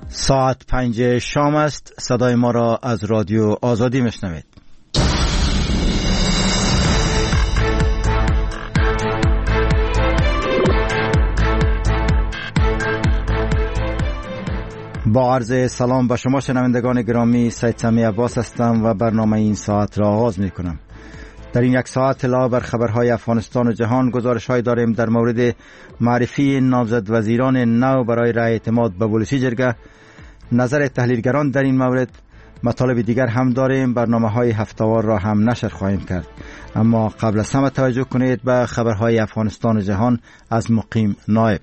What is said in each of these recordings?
ساعت 5 شام است. صدای ما را از رادیو آزادی میشنوید. با عرض سلام به شما شنوندگان گرامی، سید سمی عباس هستم و برنامه این ساعت را آغاز می کنم. در این یک ساعت علاوه بر خبرهای افغانستان و جهان گزارش‌های داریم در مورد معرفی نامزد وزیران نو برای رأی اعتماد به ولسی جرگه، نظر تحلیلگران در این مورد، مطالب دیگر هم داریم. برنامه‌های هفته‌وار را هم نشر خواهیم کرد. اما قبل از همه توجه کنید به خبرهای افغانستان و جهان از مقیم نایب.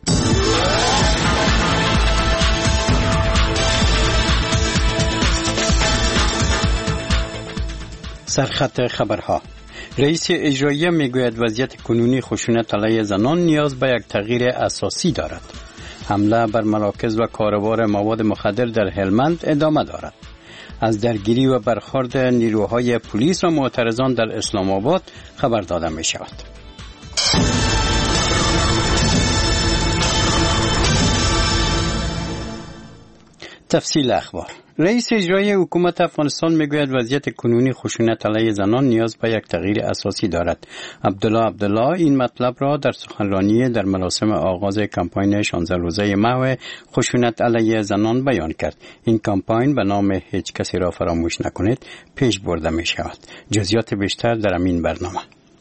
سرخط خبرها. رئیس اجرایی میگوید وضعیت کنونی خشونت علیه زنان نیاز به یک تغییر اساسی دارد. حمله بر مراکز و کاروبار مواد مخدر در هلمند ادامه دارد. از درگیری و برخورد نیروهای پلیس و معترضان در اسلام آباد خبر داده می شود. تفصیل اخبار. رئیس اجرایی حکومت افغانستان میگوید وضعیت کنونی خشونت علیه زنان نیاز به یک تغییر اساسی دارد. عبدالله این مطلب را در سخنرانی در مراسم آغاز کمپاین 16 روزه محو خشونت علیه زنان بیان کرد. این کمپاین به نام هیچ کسی را فراموش نکنید پیش برده می شود. جزئیات بیشتر در این برنامه.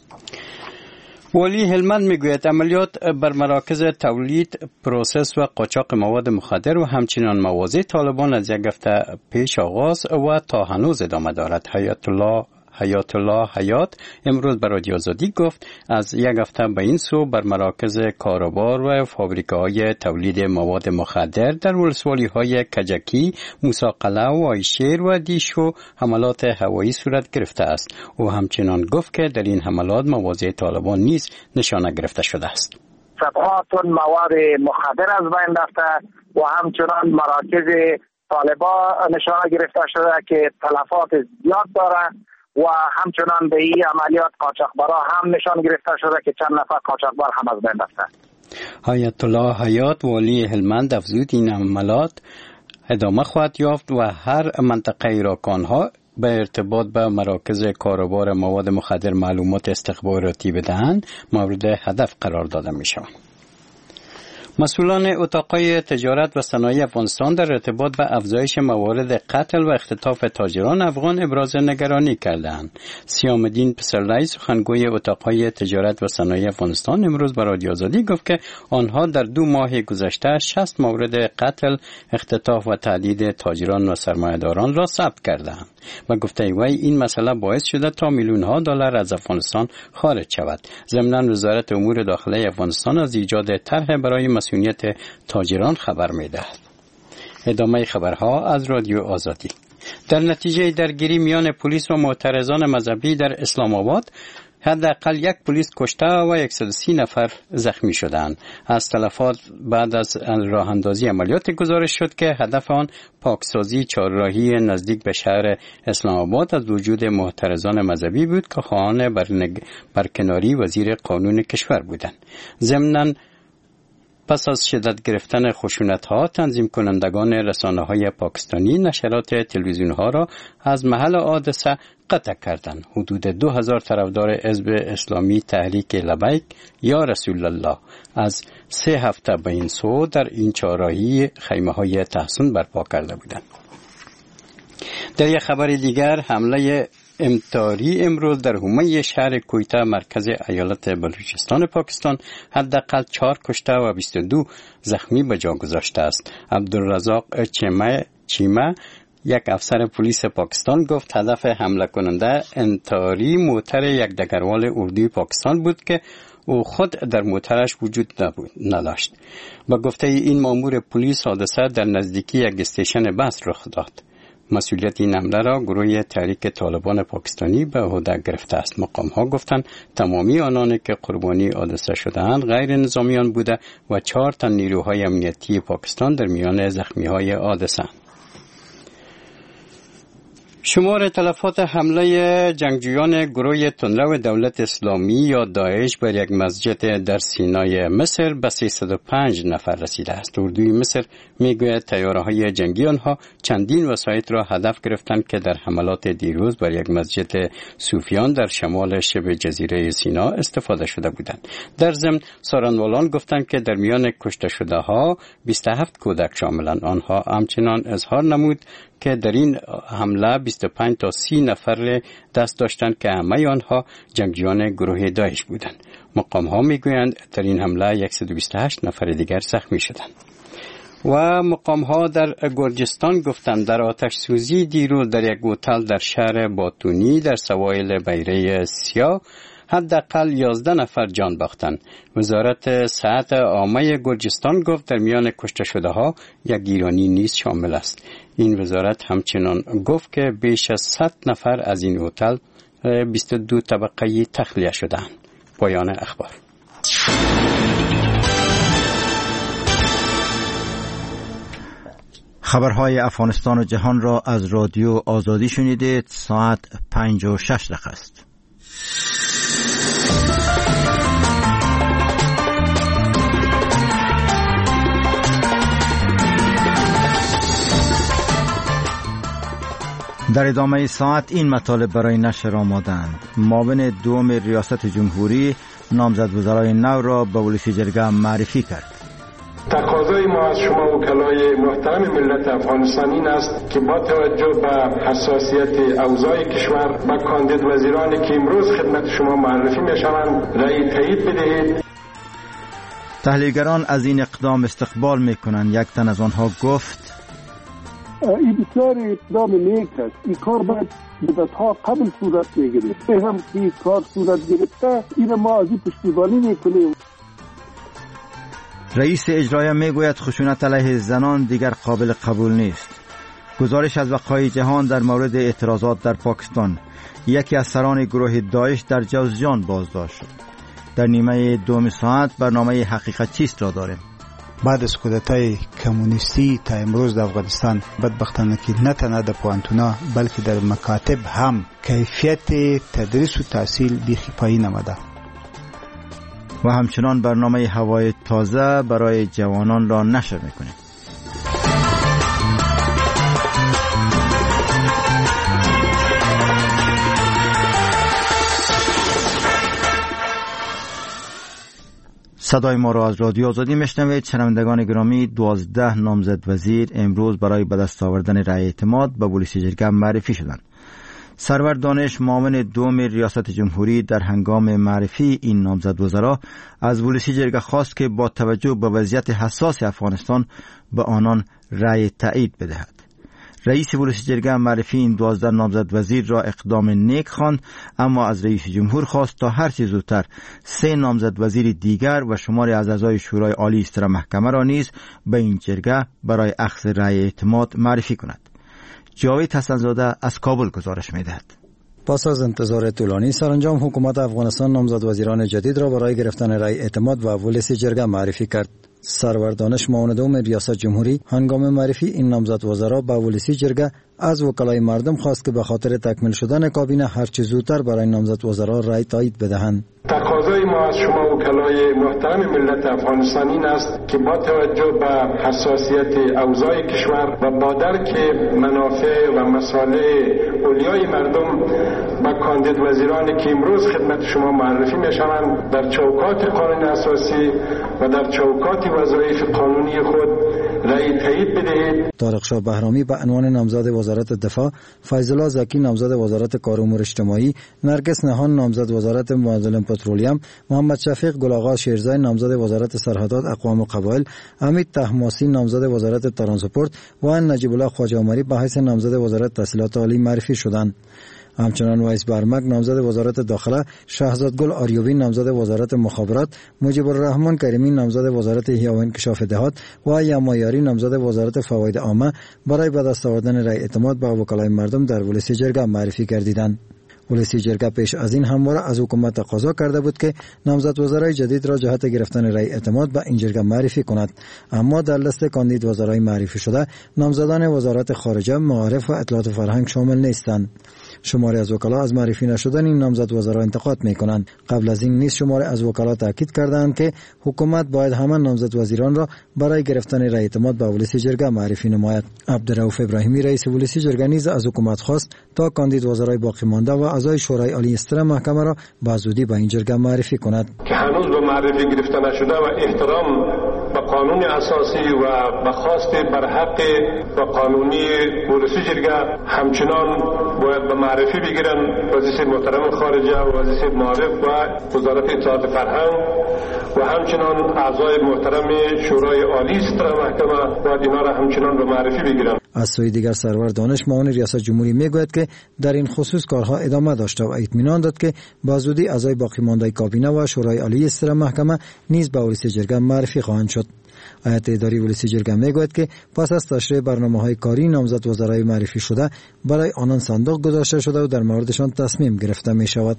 والی هلمند میگوید عملیات بر مراکز تولید، پروسس و قاچاق مواد مخدر و همچنین مواضع طالبان از یک هفته پیش آغاز و تا هنوز ادامه دارد. حیات الله حیات امروز به رادیو آزادی گفت از یک هفته به این سو بر مراکز کاروبار و فابریکه‌های تولید مواد مخدر در ولسوالی‌های کجکی، موسی-قلعه و آیشیر و دیشو حملات هوایی صورت گرفته است. او همچنان گفت که در این حملات مواضع طالبان نیز نشانه گرفته شده است. صدها تن مواد مخدر از بین رفته و همچنان مراکز طالبان نشانه گرفته شده که تلفات زیاد دارند و همچنان به این عملیات قاچاقبرا هم نشان گرفته شده که چند نفر قاچاقبر هم از بین رفته. حیات الله حیات والی هلمند افزود این عملیات ادامه خواهد یافت و هر منطقه را که آنها به ارتباط به مراکز کاروبار مواد مخدر معلومات استخباراتی بدهند مورد هدف قرار داده می شوند. مسئولان اتاقهای تجارت و صنایع افغانستان در ارتباط به افزایش موارد قتل و اختطاف تاجران افغان ابراز نگرانی کردند. سیام الدین پسرلی سخنگوی اتاقهای تجارت و صنایع افغانستان امروز به رادیو آزادی گفت که آنها در 2 ماه گذشته 60 مورد قتل، اختطاف و تهدید تاجران و سرمایه‌داران را ثبت کردند و گفته وی این مسئله باعث شده تا میلیون‌ها دلار از افغانستان خارج شود. ضمناً وزارت امور داخلی افغانستان از ایجاد طرح برای مسئولیت تاجران خبر می‌دهد. ادامه خبرها از رادیو آزادی. در نتیجه درگیری میان پلیس و معترضان مذهبی در اسلام آباد حداقل 1 پلیس کشته و 130 نفر زخمی شدند. از تلفات بعد از راه اندازی عملیات گزارش شد که هدف آن پاکسازی چهارراهی نزدیک به شهر اسلام آباد از وجود معترضان مذهبی بود که خواهان برکناری وزیر قانون کشور بودند. ضمناً پس از شدت گرفتن خشونت‌ها تنظیم کنندگان رسانه‌های پاکستانی نشرات تلویزیون‌ها را از محل حادثه قطع کردند. حدود 2000 طرفدار حزب اسلامی تحریک لبیک یا رسول الله از 3 هفته به این سو در این چهارراهی خیمه‌های تحصن برپا کرده بودند. در یک خبر دیگر حمله امطاری امروز در حومه شهر کویتا مرکز ایالت بلوچستان پاکستان حداقل 4 کشته و 22 زخمی به جا گذاشته است. عبدالرزاق چیمه یک افسر پلیس پاکستان گفت هدف حمله کننده امطاری موتر یک دگروال اردوی پاکستان بود که او خود در موترش وجود نداشت. با گفته این مأمور پلیس حادثه در نزدیکی یک استیشن بس رخ داد. مسئولیت این حمله را گروه تحریک طالبان پاکستانی به عهده گرفته است. مقام‌ها گفتند تمامی آنانی که قربانی حادثه شده‌اند غیر نظامیان بوده و 4 تن نیروهای امنیتی پاکستان در میان زخمی‌های حادثه. شمار تلفات حمله جنگجویان گروه تندرو دولت اسلامی یا داعش بر یک مسجد در سینای مصر به 305 نفر رسیده است. اردوی مصر میگوید طیاره‌های جنگی آنها چندین وسایط را هدف گرفتند که در حملات دیروز بر یک مسجد صوفیان در شمال شبه جزیره سینا استفاده شده بودند. در ضمن سارنوالان گفتند که در میان کشته شده ها 27 کودک شاملند. آنها همچنان اظهار نمود که در این حمله 25 تا 30 نفر دست داشتند که همه آنها جنگجویان گروه داعش بودند. مقام ها میگویند در این حمله 128 نفر دیگر زخمی شدند. و مقام ها در گرجستان گفتند در آتش سوزی دیروز در یک هتل در شهر باتونی در سواحل بحیره سیاه حداقل 11 نفر جان باختند. وزارت صحت عامه گرجستان گفت در میان کشته شده ها یک ایرانی نیز شامل است. این وزارت همچنان گفت که بیش از 100 نفر از این هتل 22 طبقه‌ای تخلیه شدند. پایان اخبار. خبرهای افغانستان و جهان را از رادیو آزادی شنیدید. ساعت 5:06 است. در ادامه ساعت این مطالب برای نشر آمادند. معاون دوم ریاست جمهوری نامزد وزرای نو را به ولسی جرگه معرفی کرد. تقاضای ما از شما وکلای محترم ملت افغانستان این است که با توجه به حساسیت اوضاع کشور و کاندید وزیرانی که امروز خدمت شما معرفی میشوند رأی تایید بدهید. تحلیلگران از این اقدام استقبال میکنند. یک تن از آنها گفت این بسیار اقدام نیک است. این کار باید مدت‌ها قبل صورت میگیرد. هم که کار صورت گرفته این ما از این پشتیبانی میکنیم. رئیس اجرایی میگوید خشونت علیه زنان دیگر قابل قبول نیست. گزارش از وقایع جهان در مورد اعتراضات در پاکستان. یکی از سران گروه داعش در جوزجان بازداشت شد. در نیمه دوم ساعت برنامه حقیقت چیست را داریم. بعد از کودتای کمونیستی تا امروز در افغانستان بدبختانه که نه تنها در پوهنتونا بلکه در مکاتب هم کیفیت تدریس و تحصیل بیخی پایین آمده. و همچنان برنامه هوای تازه برای جوانان را نشر میکنیم. صدای ما را از رادیو آزادی میشنوید. شنوندگان گرامی، 12 نامزد وزیر امروز برای به دست آوردن رأی اعتماد به ولسی جرگه معرفی شدند. سرور دانش معاون دوم ریاست جمهوری در هنگام معرفی این نامزد وزرا از ولسی جرگه خواست که با توجه به وضعیت حساس افغانستان به آنان رأی تایید بدهد. رئیس ولسی جرگه معرفی این 12 نامزد وزیر را اقدام نیک خواند، اما از رئیس جمهور خواست تا هر چه زودتر 3 نامزد وزیر دیگر و شماری از اعضای شورای عالی استر محکمه را نیز به این جرگه برای اخذ رأی اعتماد معرفی کند. جاوید حسن‌زاده از کابل گزارش می‌دهد. پس از انتظار طولانی سرانجام حکومت افغانستان نامزد وزیران جدید را برای گرفتن رأی اعتماد و ولسی جرگه معرفی کرد. سرور دانش معاون دوم ریاست جمهوری هنگام معرفی این نامزد وزرا به ولسی جرگه از وکلای مردم خواست که به خاطر تکمیل شدن کابینه هر چه زودتر برای نامزد وزرا رأی تایید بدهند. تقاضای ما از شما وکلای محترم ملت افغانستان این است که با توجه به حساسیت اوضاع کشور و با درک منافع و مصالح اولیای مردم و کاندید وزیرانی که امروز خدمت شما معرفی میشوند در چوکات قانون اساسی و در چوکات وظایف قانونی خود رأی تایید بدهید. طارق شاه بهرامی به عنوان نامزد وزارت دفاع، فیض الله زکی نامزد وزارت کار امور اجتماعی، نرگس نهان نامزد وزارت معادن پترولیم، محمد شفیق گل‌آقا شیرزای نامزد وزارت سرحدات اقوام و قبایل، حمید طهماسي نامزد وزارت ترانسپورت و نجیب الله خواجه عمری به حیث نامزد وزارت تحصیلات عالی معرفی شدند. همچنان ویس برمک نامزد وزارت داخله، شهزاد گل آریوی نامزد وزارت مخابرات، مجیب الرحمن کریمی نامزد وزارت احیا و انکشاف دهات و یمایاری نامزد وزارت فواید عامه برای به دست آوردن رأی اعتماد به وکلای مردم در ولسی جرگه معرفی گردیدند. ولسی جرگه پیش از این همواره از حکومت تقاضا کرده بود که نامزد وزرای جدید را جهت گرفتن رأی اعتماد به این جرگه معرفی کند، اما در لیست کاندید وزرای معرفی شده نامزدان وزارت خارجه، معارف و اطلاعات و فرهنگ شامل نیستند. شماری از وکلا از معرفی نشدن این نامزد وزرا انتقاد میکنند. قبل از این نیز شماری از وکلا تاکید کردند که حکومت باید همان نامزد وزیران را برای گرفتن رأی اعتماد به ولسی جرگه معرفی نماید. عبدالرؤوف ابراهیمی رئیس ولسی جرگه نیز از حکومت خواست تا کاندید وزرای باقی مانده و اعضای شورای عالی استر محکمه را به زودی به این جرگه معرفی کند که هنوز به معرفی گرفته نشده و احترام به قانون اساسی و به خواست برحق و قانونی ولسی جرگه همچنان باید به معرفی بگیرن وزیر محترم خارجه و وزیر معارف و وزارت اطلاعات فرهنگ و همچنان اعضای محترم شورای عالی استر محکمه باید اینا را همچنان به معرفی بگیرن. از سوی دیگر سرور دانش معاون ریاست جمهوری میگوید که در این خصوص کارها ادامه داشته و اطمینان داد که با زودی اعضای باقی مانده کابینه و شورای عالی استر محکمه نیز به ولسی جرگه معرفی خواهند شد. هیئت اداری ولسی جرگه میگوید که پس از تشریح برنامه‌های کاری نامزد وزرای معرفی شده برای آنان صندوق گذاشته شده و در موردشان تصمیم گرفته می شود.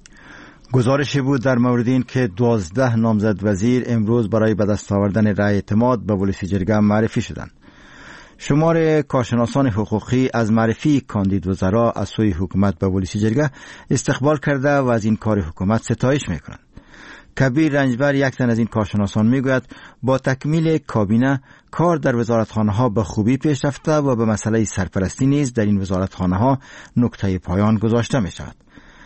گزارشی بود در مورد این که 12 نامزد وزیر امروز برای به دست آوردن رأی اعتماد به ولسی جرگه معرفی شدند. شمار کارشناسان حقوقی از معرفی کاندید وزرا از سوی حکومت به ولسی جرگه استقبال کرده و از این کار حکومت ستایش میکنند. کبیر رنجبر، یک تن از این کارشناسان، میگوید با تکمیل کابینه کار در وزارتخانه ها به خوبی پیش رفته و به مسئله سرپرستی نیز در این وزارتخانه ها نقطه پایان گذاشته می شود.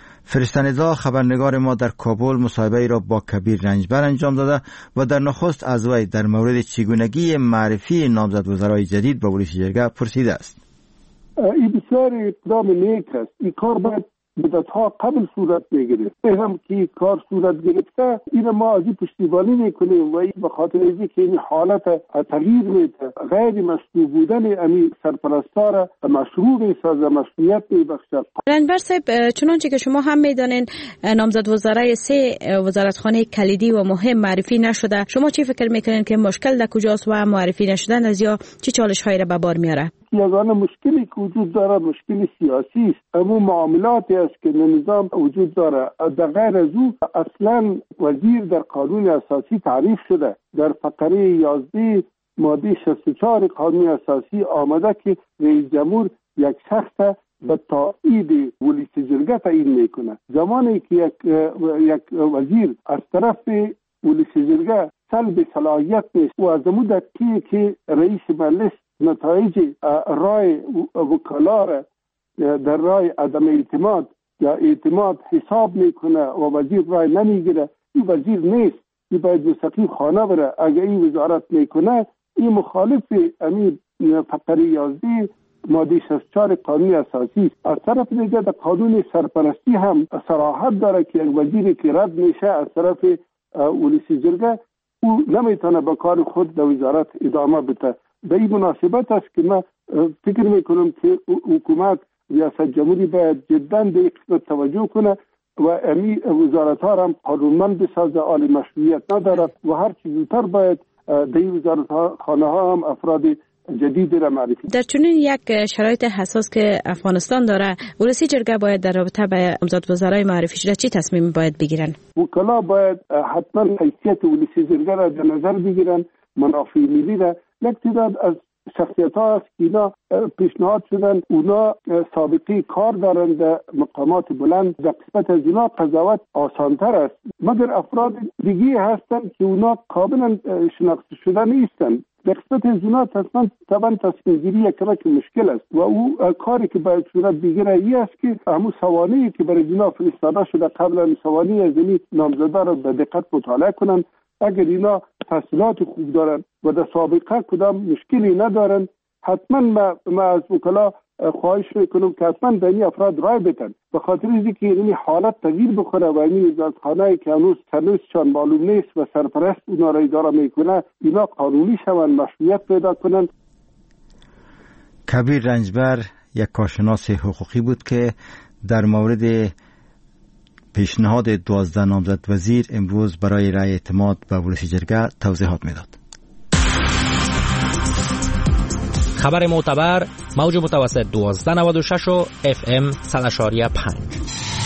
فرستندا خبرنگار ما در کابل مصاحبه را با کبیر رنجبر انجام داده و در نخست از وی در مورد چگونگی معرفی نامزد وزرای جدید به ولسی جرگه پرسیده است. این بسیار اقدام نیک است. این کار باید مدتها قبل صورت میگیره. هم که کار صورت گرفته این ما از این پشتیبانی میکنیم و این به خاطر اینکه این حالت تغییر میده، غیر مشروع بودن امی سرپرستار مشروع میسازه، مشروعیت میبخشه. رنجبر صاحب، چنانچه که شما هم میدانین نامزد وزرای 3 وزارتخانه کلیدی و مهم معرفی نشده. شما چی فکر میکنین که مشکل در کجاست و معرفی نشدن از یا چه چالش هایی را به بار میاره؟ یگانه مشکلی که وجود داره مشکل سیاسی است. اما معاملاتی است که نظام وجود داره. در غیر از او اصلا وزیر در قانون اساسی تعریف شده. در فقره 11 ماده 64 قانون اساسی آمده که رئیس جمهور یک شخص به تایید ولسی جرگه تعیین میکنه. زمانی که یک وزیر از طرف ولسی جرگه سلب صلاحیت نیست و از مدتی که رئیس مجلس نتایج رای وکلا را در رای عدم اعتماد یا اعتماد حساب میکنه و وزیر رای نمیگیره، این وزیر نیست. این باید مستقیم خانه بره. اگر این وزارت میکنه این مخالف امیر فقره 11 ماده 64 قانون اساسی است. از طرف دیگه در قانون سرپرستی هم صراحت داره که یک وزیری که رد میشه از طرف ولسی جرگه او نمیتونه به کار خود در وزارت ادامه بده. به این مناسبت است که من فکر میکنم که حکومت ریاست جمهوری باید جدا به قسمت توجه کنه و امی وزارت ها هم قانونمند بسازه، عالی مشروعیت ندارد و هر چیز زودتر باید در این وزارت خانه ها هم افراد جدید را معرفی. در چنین یک شرایط حساس که افغانستان داره، ولسی جرگه باید در رابطه با نامزد وزرای معرفی شده چی تصمیم باید بگیرن؟ وکلا باید حتما حیثیت ولسی جرگه را در نظر بگیرن، منافع ملی را. یک تعداد از شخصیت ها است که اینا پیشنهاد شدن، اونا سابقه کار دارند در مقامات بلند، در قسمت از اینا قضاوت آسانتر است. مگر افراد دیگه هستند که اونا قابل شناخته شده نیستند. در قسمت از اونا طبعا تصمیم گیری یک کمک مشکل است و او کاری که باید صورت بگیره ای است که همون سوانحی که برای اینا فرستاده شده قبلا سوانح از این نامزده را به دقت مطالعه کنند. اگر اینا تحصیلات خوب دارن و در سابقه کدام مشکلی ندارن، حتما ما از وکلا خواهش میکنم که حتما در این افراد رای بدن، به خاطر اینکه این حالت تغییر بخوره و این وزارتخانه که هنوز سرنوشتشان معلوم نیست و سرپرست اونا را اداره میکنه اینا قانونی شوند، مشروعیت پیدا کنند. کبیر رنجبر یک کارشناس حقوقی بود که در مورد پیشنهاد 12 نامزد وزیر امروز برای رأی اعتماد به ولسی جرگه توضیحات میداد. خبر معتبر موج متوسط 1296 و FM 100.5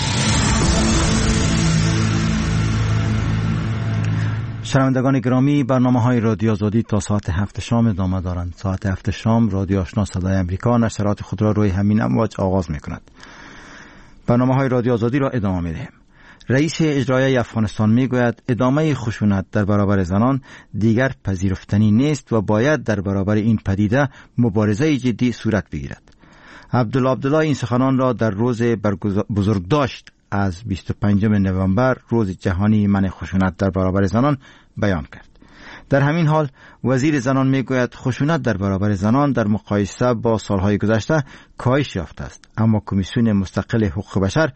شنوندگان گرامی، برنامه‌های رادیو آزادی تا ساعت 7 شام ادامه دارند. ساعت 7 شام رادیو آشنا صدای امریکا نشرات خود را روی همین امواج آغاز می‌کند. برنامه‌های رادیو آزادی را ادامه می‌دهیم. رئیس اجرایی افغانستان میگوید ادامه خشونت در برابر زنان دیگر پذیرفتنی نیست و باید در برابر این پدیده مبارزه جدی صورت بگیرد. عبدالله این سخنان را در روز بزرگداشت از 25 نوامبر روز جهانی منع خشونت در برابر زنان بیان کرد. در همین حال وزیر زنان میگوید خشونت در برابر زنان در مقایسه با سالهای گذشته کاهش یافته است، اما کمیسیون مستقل حقوق بشر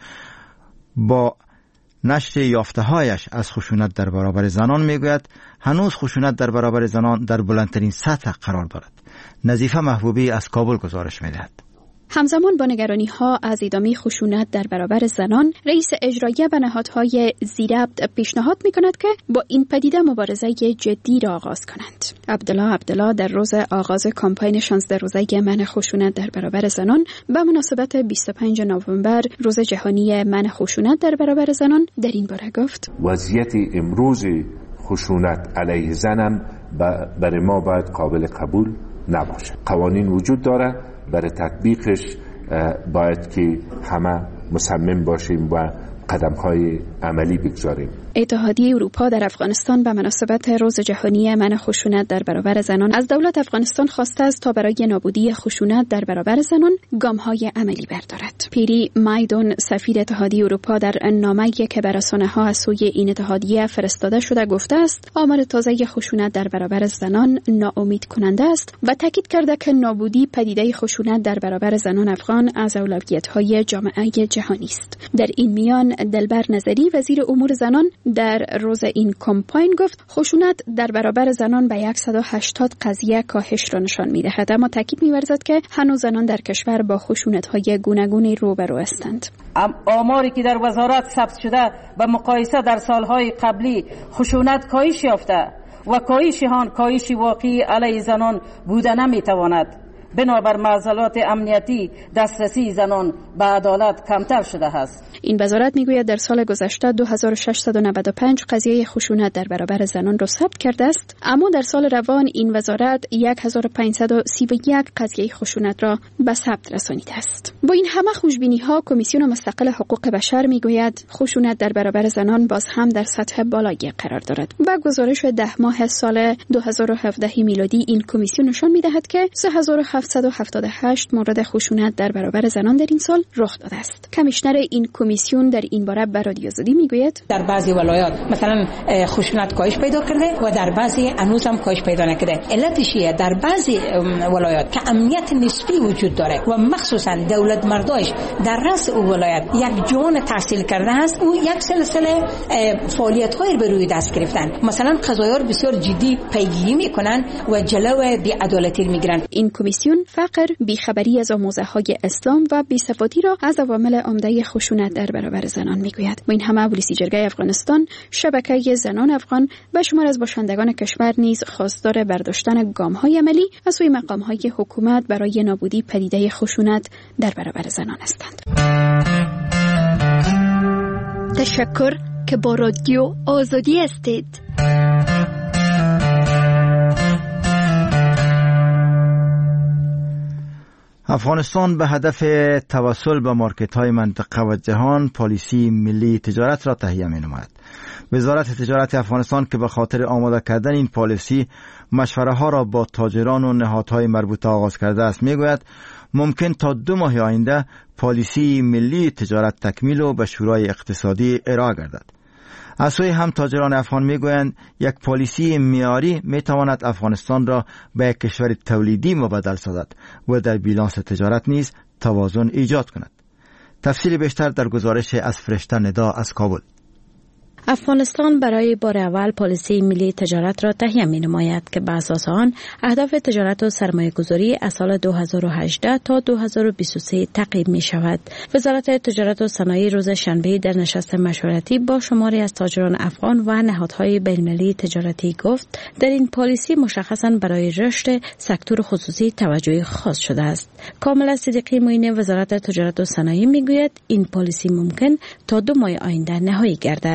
با نشر یافته‌هایش از خشونت در برابر زنان میگوید هنوز خشونت در برابر زنان در بلندترین سطح قرار دارد. نظیفه محبوبی از کابل گزارش میدهد. همزمان با نگرانی‌ها از ادامه خشونت در برابر زنان، رئیس اجرایی به نهادهای زیربط پیشنهاد می‌کند که با این پدیده مبارزه جدی را آغاز کنند. عبدالله در روز آغاز کمپاین 16 روزه منع خشونت در برابر زنان به مناسبت 25 نوامبر روز جهانی منع خشونت در برابر زنان در این باره گفت: وضعیت امروز خشونت علیه زنم برای ما باید قابل قبول نباشد. قوانین وجود داره، برای تطبیقش باید که همه مصمم باشیم و قدم‌های عملی بگذاریم. اتحادیه اروپا در افغانستان به مناسبت روز جهانی منع خشونت در برابر زنان از دولت افغانستان خواسته است تا برای نابودی خشونت در برابر زنان گام‌های عملی بردارد. پیری مایدون، سفیر اتحادیه اروپا، در نامه‌ای که به رسانه‌ها از سوی این اتحادیه فرستاده شده گفته است آمار تازه خشونت در برابر زنان ناامید کننده است و تاکید کرده که نابودی پدیده خشونت در برابر زنان افغان از اولویت‌های جامعه جهانی است. در این میان دلبر نظری، وزیر امور زنان، در روز این کمپاین گفت خشونت در برابر زنان به 180 قضیه کاهش را نشان می‌دهد، اما تاکید می‌ورزد که هنوز زنان در کشور با خشونت‌های گوناگونی روبرو هستند. آماری که در وزارت ثبت شده به مقایسه در سالهای قبلی خشونت کاهش یافته و کاهش واقعی علیه زنان بوده نمی‌تواند. بنابر معضلات امنیتی دسترسی زنان به عدالت کمتر شده است. این وزارت میگوید در سال گذشته 2695 قضیه خشونت در برابر زنان را ثبت کرده است، اما در سال روان این وزارت 1531 قضیه خشونت را به ثبت رسانیده است. با این همه خوشبینی‌ها، کمیسیون مستقل حقوق بشر میگوید خشونت در برابر زنان باز هم در سطح بالایی قرار دارد. با گزارش 10 ماه سال 2017 میلادی این کمیسیون نشان میدهد که 3778 مورد خشونت در برابر زنان در این سال رخ داده است. کمیشنر این کمیسیون در این باره به رادیو آزادی میگوید در بعضی ولایات مثلا خشونت کاهش پیدا کرده و در بعضی هنوز هم کاهش پیدا نکرده. علتش در بعضی ولایات که امنیت نسبی وجود داره و مخصوصا دولت مرداش در رأس او ولایت یک جوان تحصیل کرده است، او یک سلسله فعالیت‌های به روی دست گرفتن. مثلا قضایار بسیار جدی پیگیری میکنن و جلو بی‌عدالتی میگیرن. این کمیسیون فقر، بیخبری از آموزه‌های اسلام و بی‌ثباتی را از عوامل عمده خشونت در برابر زنان میگوید. و این همه پلیسی جرگه افغانستان، شبکه زنان افغان و شمار از باشندگان کشور نیز خواستار برداشتن گام‌های عملی از سوی مقام‌های حکومت برای نابودی پدیده خشونت در برابر زنان هستند. تشکر که با رادیو آزادی هستید. افغانستان به هدف توسل به مارکت‌های منطقه و جهان پالیسی ملی تجارت را تهیه می‌نماید. وزارت تجارت افغانستان که به خاطر آماده کردن این پالیسی مشوره‌ها را با تاجران و نهادهای مربوطه آغاز کرده است، می‌گوید ممکن تا 2 ماه آینده پالیسی ملی تجارت تکمیل و به شورای اقتصادی ارائه گردد. از سوی هم تاجران افغان میگویند یک پالیسی معیاری میتواند افغانستان را به یک کشور تولیدی مبدل سازد و در بیلانس تجارت نیز توازن ایجاد کند. تفصیل بیشتر در گزارش از فرشته ندا از کابل. افغانستان برای بار اول پالیسی ملی تجارت را تهیه می‌نماید که بر اساس آن اهداف تجارت و سرمایه‌گذاری از سال 2018 تا 2023 تعقیب می‌شود. وزارت تجارت و صنایع روز شنبه در نشست مشورتی با شماری از تاجران افغان و نهادهای بین‌المللی تجارتی گفت در این پالیسی مشخصاً برای رشد سکتور خصوصی توجه خاص شده است. کاملا صدیقی معین وزارت تجارت و صنایع می‌گوید این پالیسی ممکن تا 2 ماه آینده نهایی گردد.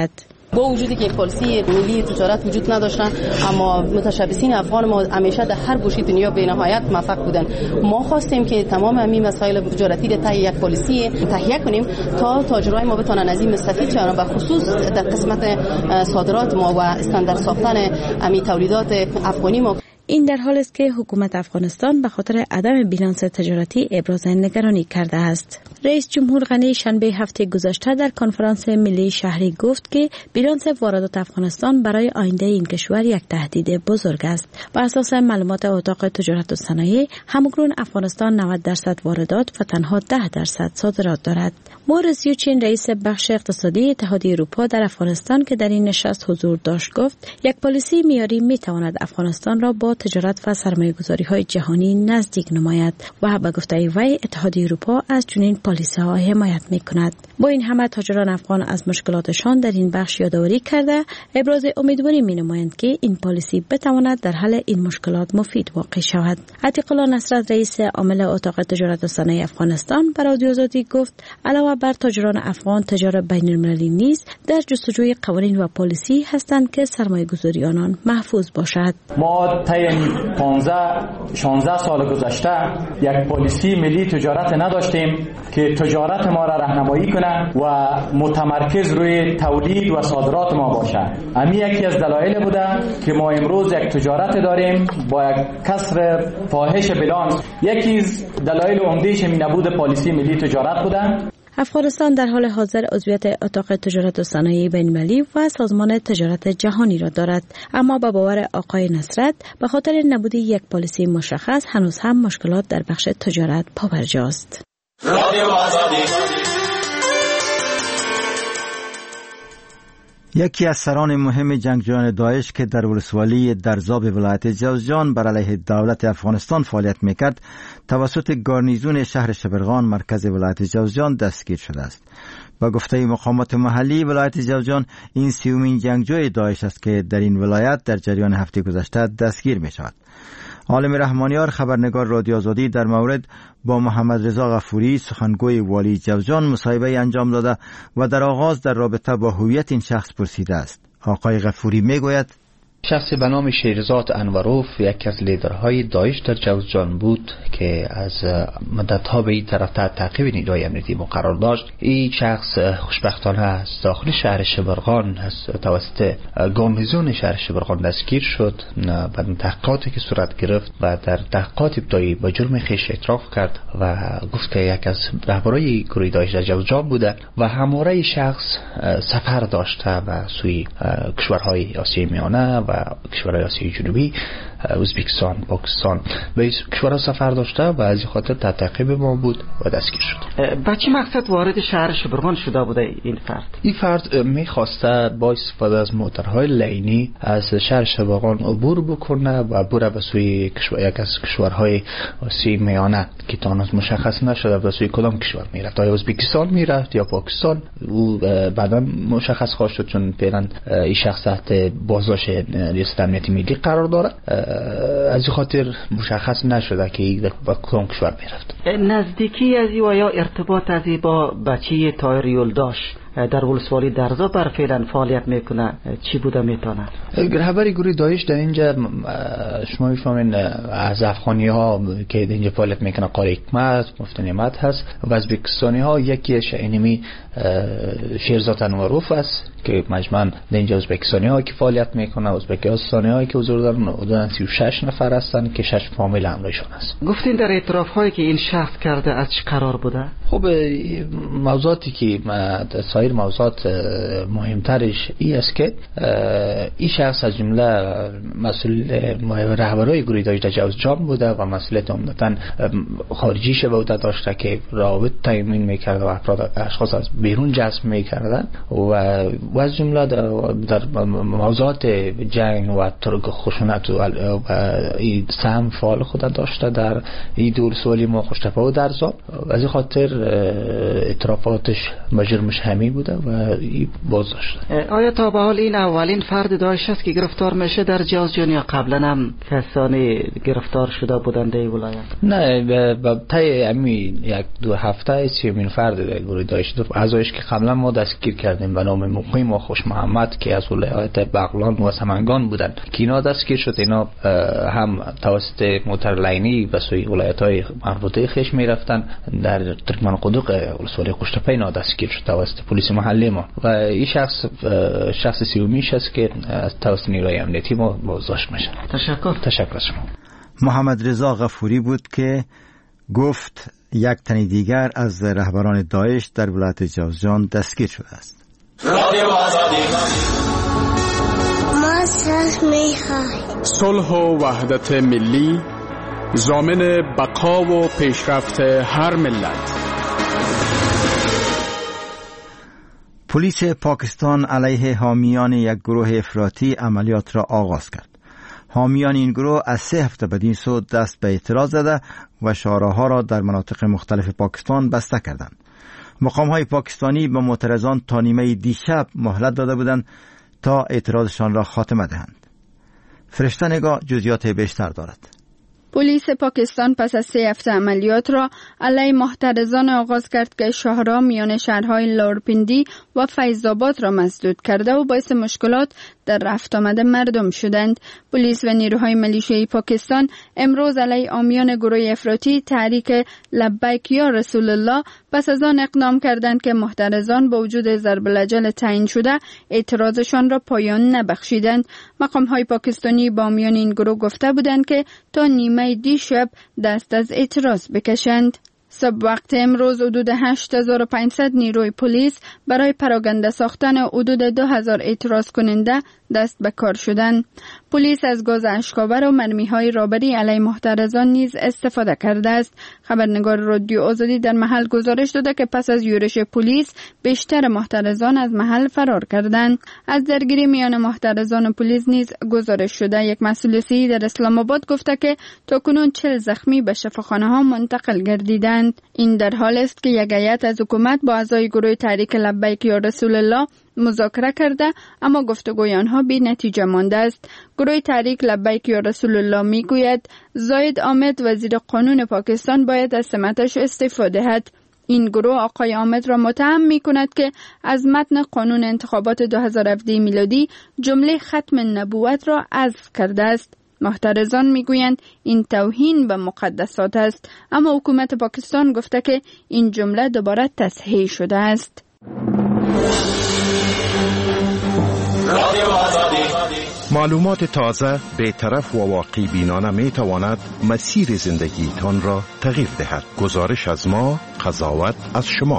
با وجودی که پلیسی ملی تجارت وجود نداشتن، اما متشبثین افغان ما همیشه در هر گوشه دنیا به نهایت موفق بودن. ما خواستیم که تمام همین مسائل تجارتی در تای یک پلیسی تهیه کنیم تا تاجرای ما بتونن از این مستفید شون و خصوص در قسمت صادرات ما و استاندارد ساختن همین تولیدات افغانی ما. این در حالی است که حکومت افغانستان به خاطر عدم بیلانس تجارتی ابراز نگرانی کرده است. رئیس جمهور غنی شنبه هفته گذشته در کنفرانس ملی شهری گفت که بیلانس واردات افغانستان برای آینده این کشور یک تهدید بزرگ است. بر اساس معلومات اتاق تجارت و صنایع، همکنون افغانستان 90% واردات و تنها 10% صادرات دارد. مورس یوچین رئیس بخش اقتصادی اتحادیه اروپا در افغانستان که در این نشست حضور داشت گفت یک پالیسی معیاری میتواند افغانستان را با تجارت و سرمایه‌گذاری‌های جهانی نزدیک نماید و به گفته وی اتحادیه اروپا از چنین پالیسی‌ها حمایت می‌کند. با این همه تاجران افغان از مشکلاتشان در این بخش یادآوری کرده ابراز امیدواری می‌نمایند که این پالیسی بتواند در حل این مشکلات مفید واقع شود. عتیق الله نصرت رئیس عامل اتاق تجارت و صنایع افغانستان به رادیو آزادی گفت علاوه بر تاجران افغان، تجار بین‌المللی نیز در جستجوی قوانین و پالیسی هستند که سرمایه‌گذاری آنان محفوظ باشد. ما طی 15-16 سال گذشته یک پالیسی ملی تجارت نداشتیم که تجارت ما را راهنمایی کنه و متمرکز روی تولید و صادرات ما باشه. همین یکی از دلایل بوده که ما امروز یک تجارت داریم با یک کسر فاحش بیلانس. یکی از دلایل عمده‌اش این نبود پالیسی ملی تجارت بوده. افغانستان در حال حاضر عضویت اتاق تجارت و صنایع بین‌المللی و سازمان تجارت جهانی را دارد، اما با باور آقای نصرت به خاطر نبود یک پالیسی مشخص هنوز هم مشکلات در بخش تجارت پابرجاست. یکی از سران مهم جنگجویان داعش که در ولسوالی درزاب ولایت جوزجان بر علیه دولت افغانستان فعالیت میکرد توسط گارنیزون شهر شبرغان مرکز ولایت جوزجان دستگیر شده است. با گفته مقامات محلی ولایت جوزجان این سیومین جنگجوی داعش است که در این ولایت در جریان هفته گذشته دستگیر می شود. عالم رحمانیار خبرنگار رادیو آزادی در مورد با محمد رضا غفوری سخنگوی والی جوزجان مصاحبه انجام داده و در آغاز در رابطه با هویت این شخص پرسیده است. آقای غفوری می گوید شخصی به نام شیرزاد انوروف یکی از لیدرهای داعش در جوزجان بود که از مدت‌ها به این طرف تحت تعقیب نیروهای امنیتی قرار داشت. این شخص خوشبختانه از داخل شهر شبرغان از توسط گارنیزون شهر شبرغان دستگیر شد. بعد تحقیقاتی که صورت گرفت و در تحقیقات ابتدایی با جرم خویش اعتراف کرد و گفت که یک از رهبرای گروه داعش در جوزجان بوده و همواره شخص سفر داشته و سوی کشورهای آسیای میانه و کشورهای آسیای جنوبی، ازبکستان، پاکستان و این کشورها سفر داشته و از این خاطر تحت تعقیب ما بود و دستگیر شد. با چه مقصد وارد شهر شبرغان شده بوده این فرد؟ این فرد میخواسته با استفاده از موترهای لینی از شهر شبرغان عبور بکنه و بره به سوی یک از کشورهای آسیای میانه که تا هنوز مشخص نشده به سوی کدام کشور میرفت، یا ازبکستان میرفت یا پاکستان. او بعدا مشخص خواهد شد چون فعلا این شخص تحت بازداشت ریاست امنیتی ملی قرار داره. از این خاطر مشخص نشده که با کدام کشور میرفت. نزدیکی از و یا ارتباط از با بچه طاهر یولداش در ولسوالی درزا بر فعلا فعالیت میکنه چی بوده میتونه؟ رهبر گروه داعش در اینجا شما میفهمین از افغانی ها که اینجا فعالیت میکنه قاری حکمت، مفتی نعمت هست و ازبکستانی ها یکی شینمی شیرزاد انوروف است که مجموعاً در اینجا ازبکستانی ها که فعالیت میکنه، ازبکستانی ها که حضور دارن حدود 36 نفر هستن که 6 فامیل همراهشون است. گفتین در اعتراف هایی که این شخص کرده از چه قرار بوده؟ خب موضوعاتی که سایر موضوعات مهمترش این است که این شخص از جمله مسئول رهبرای گروه داعش در جوزجان بوده و مسئولیت عمدتاً خارجیش به عهده داشته که روابط تامین میکرده و اشخاص از بیرون جذب میکردن و از جمله در موضوعات جنگ و طرق خشونت و این سهم فعال خود داشته در این دور سوالی ما خوشتفا و درزا. از این خاطر اعترافاتش مجرمش همین بوده و این بازداشته. آیا تا به حال این اولین فرد داعش است که گرفتار میشه در جوزجان یا قبلا هم کسانی گرفتار شده بودند در ولایت؟ نه، با طی همین یک دو هفته سیومین فرد گروه داعش اعضایش که قبلا ما دستگیر کردیم به نام مقیم معلم و خوش محمد که از ولایت بغلان و سمنگان بودند که اینا دستگیر شد. اینا هم توسط موتر لینی به سوی ولایت‌های مربوطه خیش می‌رفتن. در ترکمان قدوق ولسوالی قشتپه اینا دستگیر شد توسط پلیس محلی ما و این شخص سیومیش است که از توسط نیروی امنیتی ما بازداشت میشه. تشکر شما. محمد رضا غفوری بود که گفت یک تن دیگر از رهبران داعش در ولایت جوزجان دستگیر شده است. ما صلح و وحدت ملی ضامن بقا و پیشرفت هر ملت. پلیس پاکستان علیه حامیان یک گروه افراطی عملیات را آغاز کرد. حامیان این گروه از 3 هفته بدین سو دست به اعتراض زده و شارع‌ها را در مناطق مختلف پاکستان بسته کردند. مقام‌های پاکستانی به معترضان تا نیمه دیشب مهلت داده بودند تا اعتراضشان را خاتمه دهند. فرشته نگاه جزئیات بیشتر دارد. پلیس پاکستان پس از 3 هفته عملیات را علیه محترضان آغاز کرد که شاهراه میان شهرهای لاورپیندی و فیض‌آباد را مسدود کرده و باعث مشکلات در رفت آمد مردم شدند. پلیس و نیروهای ملیشیایی پاکستان امروز علیه حامیان گروه افراطی تحریک لبیک یا رسول الله پس از آن اقدام کردند که محترضان با وجود ضرب الاجل تعیین شده اعتراضشان را پایان نبخشیدند. مقام‌های پاکستانی با حامیان این گروه گفته بودند که تا نیمه دیشب دست از اعتراض بکشند. صبح وقت امروز حدود 8500 نیروی پلیس برای پراگنده ساختن حدود 2000 اعتراض کننده دست به کار شدند. پلیس از گاز اشک‌آور و مرمی‌های رابری علیه محترضان نیز استفاده کرده است. خبرنگار رادیو آزادی در محل گزارش داده که پس از یورش پلیس بیشتر محترضان از محل فرار کردند. از درگیری میان محترضان و پلیس نیز گزارش شده. یک مسئول صحی در اسلام آباد گفته که تاکنون 40 زخمی به شفاخانه‌ها منتقل گردیدند. این در حال است که یک هیئت از حکومت با اعضای گروه تحریک لبیک یا رسول الله مذاکره کرده اما گفتگوی آنها بی نتیجه مانده است. گروه تحریک لبیک یا رسول الله میگوید زاید آمد وزیر قانون پاکستان باید از سمتش استعفا دهد. این گروه آقای آمد را متهم می کند که از متن قانون انتخابات 2017 میلادی جمله ختم نبوت را حذف کرده است. محترضان میگویند این توهین به مقدسات است، اما حکومت پاکستان گفته که این جمله دوباره تصحیح شده است. معلومات تازه، بی‌طرف و واقعی بینانه می تواند مسیر زندگیتان را تغییر دهد. گزارش از ما، قضاوت از شما.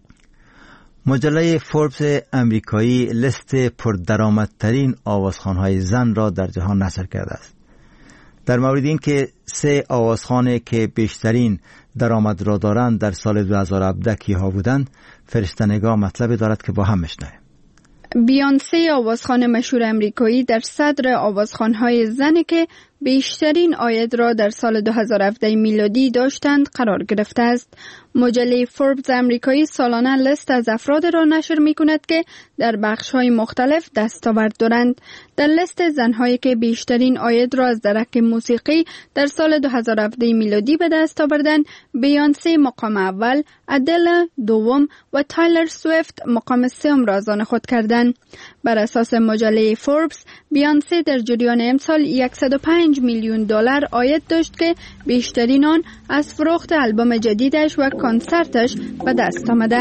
مجله فوربس امریکایی لیست پردرآمدترین آوازخوان‌های زن را در جهان نشر کرده است. در مورد این که 3 آوازخوانه که بیشترین درآمد را دارند در سال 2017 کیها بودند، فرشته نگاه مطلب دارد که با هم میشنویم. بیانسی آوازخوان مشهور امریکایی در صدر آوازخوان‌های زنی که بیشترین عاید را در سال 2017 میلادی داشتند قرار گرفته است. مجله فوربس امریکایی سالانه لیست از افراد را نشر می‌کند که در بخش‌های مختلف دستاورد دارند. در لیست زن‌هایی که بیشترین عاید را از درک موسیقی در سال 2017 میلادی به دست آوردند، بیانسی مقام اول، ادل دوم و تایلر سویفت مقام سوم را از آن خود کردند. بر اساس مجله فوربس، بیانسی در جریان امسال 105 میلیون دلار عاید داشت که بیشترین آن از فروخت آلبوم جدیدش و کنسرتش به دست آمده.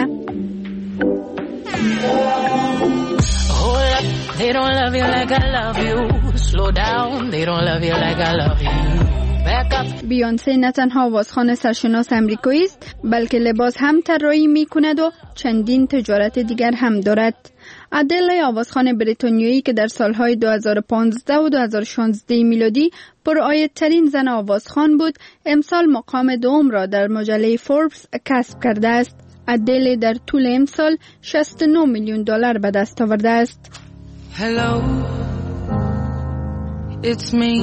بیانسی نه تنها آوازخوان سرشناس امریکایی است، بلکه لباس هم طراحی می‌کند و چندین تجارت دیگر هم دارد. ادل آوازخوان بریتانیایی که در سالهای 2015 و 2016 میلادی پرعایدترین زن آوازخوان بود، امسال مقام دوم را در مجله فوربس کسب کرده است. ادل در طول امسال 69 میلیون دلار به دست آورده است. Hello, it's me.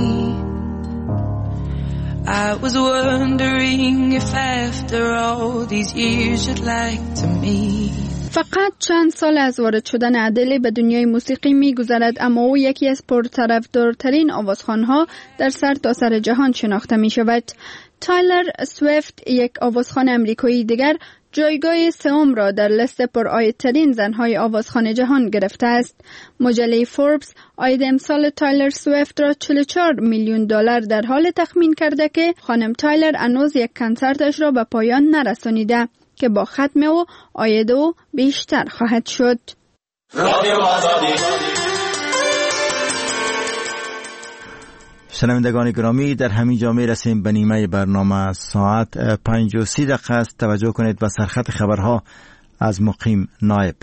I was wondering if after all these years you'd like to meet. فقط چند سال از وارد شدن ادل به دنیای موسیقی می‌گذرد، اما او یکی از پرطرفدارترین آوازخوان‌ها در سرتاسر جهان شناخته می‌شود. تایلر سویفت، یک آوازخوان امریکایی دیگر، جایگاه سوم را در لیست پرعایدترین زنهای آوازخوان جهان گرفته است. مجله فوربس عاید امسال تایلر سویفت را 44 میلیون دلار در حال تخمین کرده که خانم تایلر هنوز یک کنسرتش را به پایان نرسانیده که با ختم او عاید او بیشتر خواهد شد. شنوندگان گرامی، در همین جا می‌رسیم به نیمه برنامه. ساعت 5:30 است. توجه کنید به سرخط خبرها از مقیم نایب.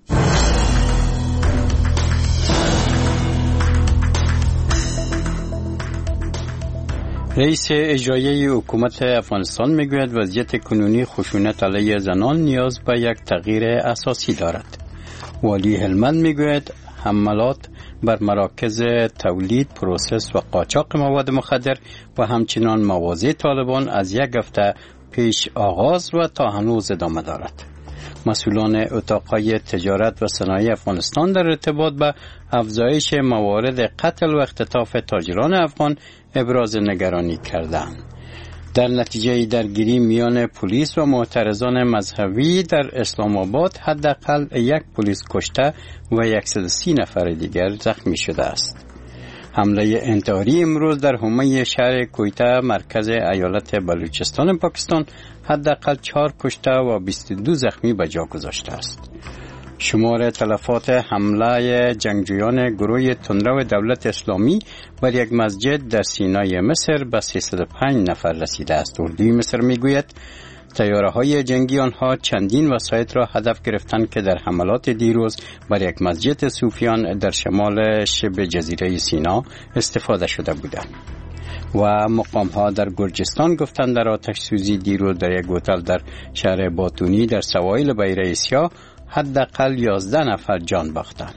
رئیس اجرایی حکومت افغانستان میگوید وضعیت کنونی خشونت علیه زنان نیاز به یک تغییر اساسی دارد. والی هلمند میگوید حملات بر مراکز تولید، پروسس و قاچاق مواد مخدر و همچنان مواضع طالبان از یک هفته پیش آغاز و تا هنوز ادامه دارد. مسئولان اتاقهای تجارت و صنایع افغانستان در ارتباط به افزایش موارد قتل و اختطاف تاجران افغان ابراز نگرانی کردند. در نتیجه درگیری میان پلیس و معترضان مذهبی در اسلام آباد حداقل 1 پلیس کشته و 130 نفر دیگر زخمی شده است. حمله انتحاری امروز در حومه شهر کویته مرکز ایالت بلوچستان پاکستان حداقل 4 کشته و 22 زخمی به جا گذاشته است. شمار تلفات حمله جنگجویان گروه تندرو دولت اسلامی بر یک مسجد در سینای مصر به 305 نفر رسیده است. اردوی مصر میگوید طیاره‌های جنگی آنها چندین وسایط را هدف گرفتند که در حملات دیروز بر یک مسجد صوفیان در شمال شبه جزیره سینا استفاده شده بودند. و مقام‌ها در گرجستان گفتند در آتش سوزی دیروز در یک هتل در شهر باتونی در سواحل بحیره اسیا حداقل 11 نفر جان باختند.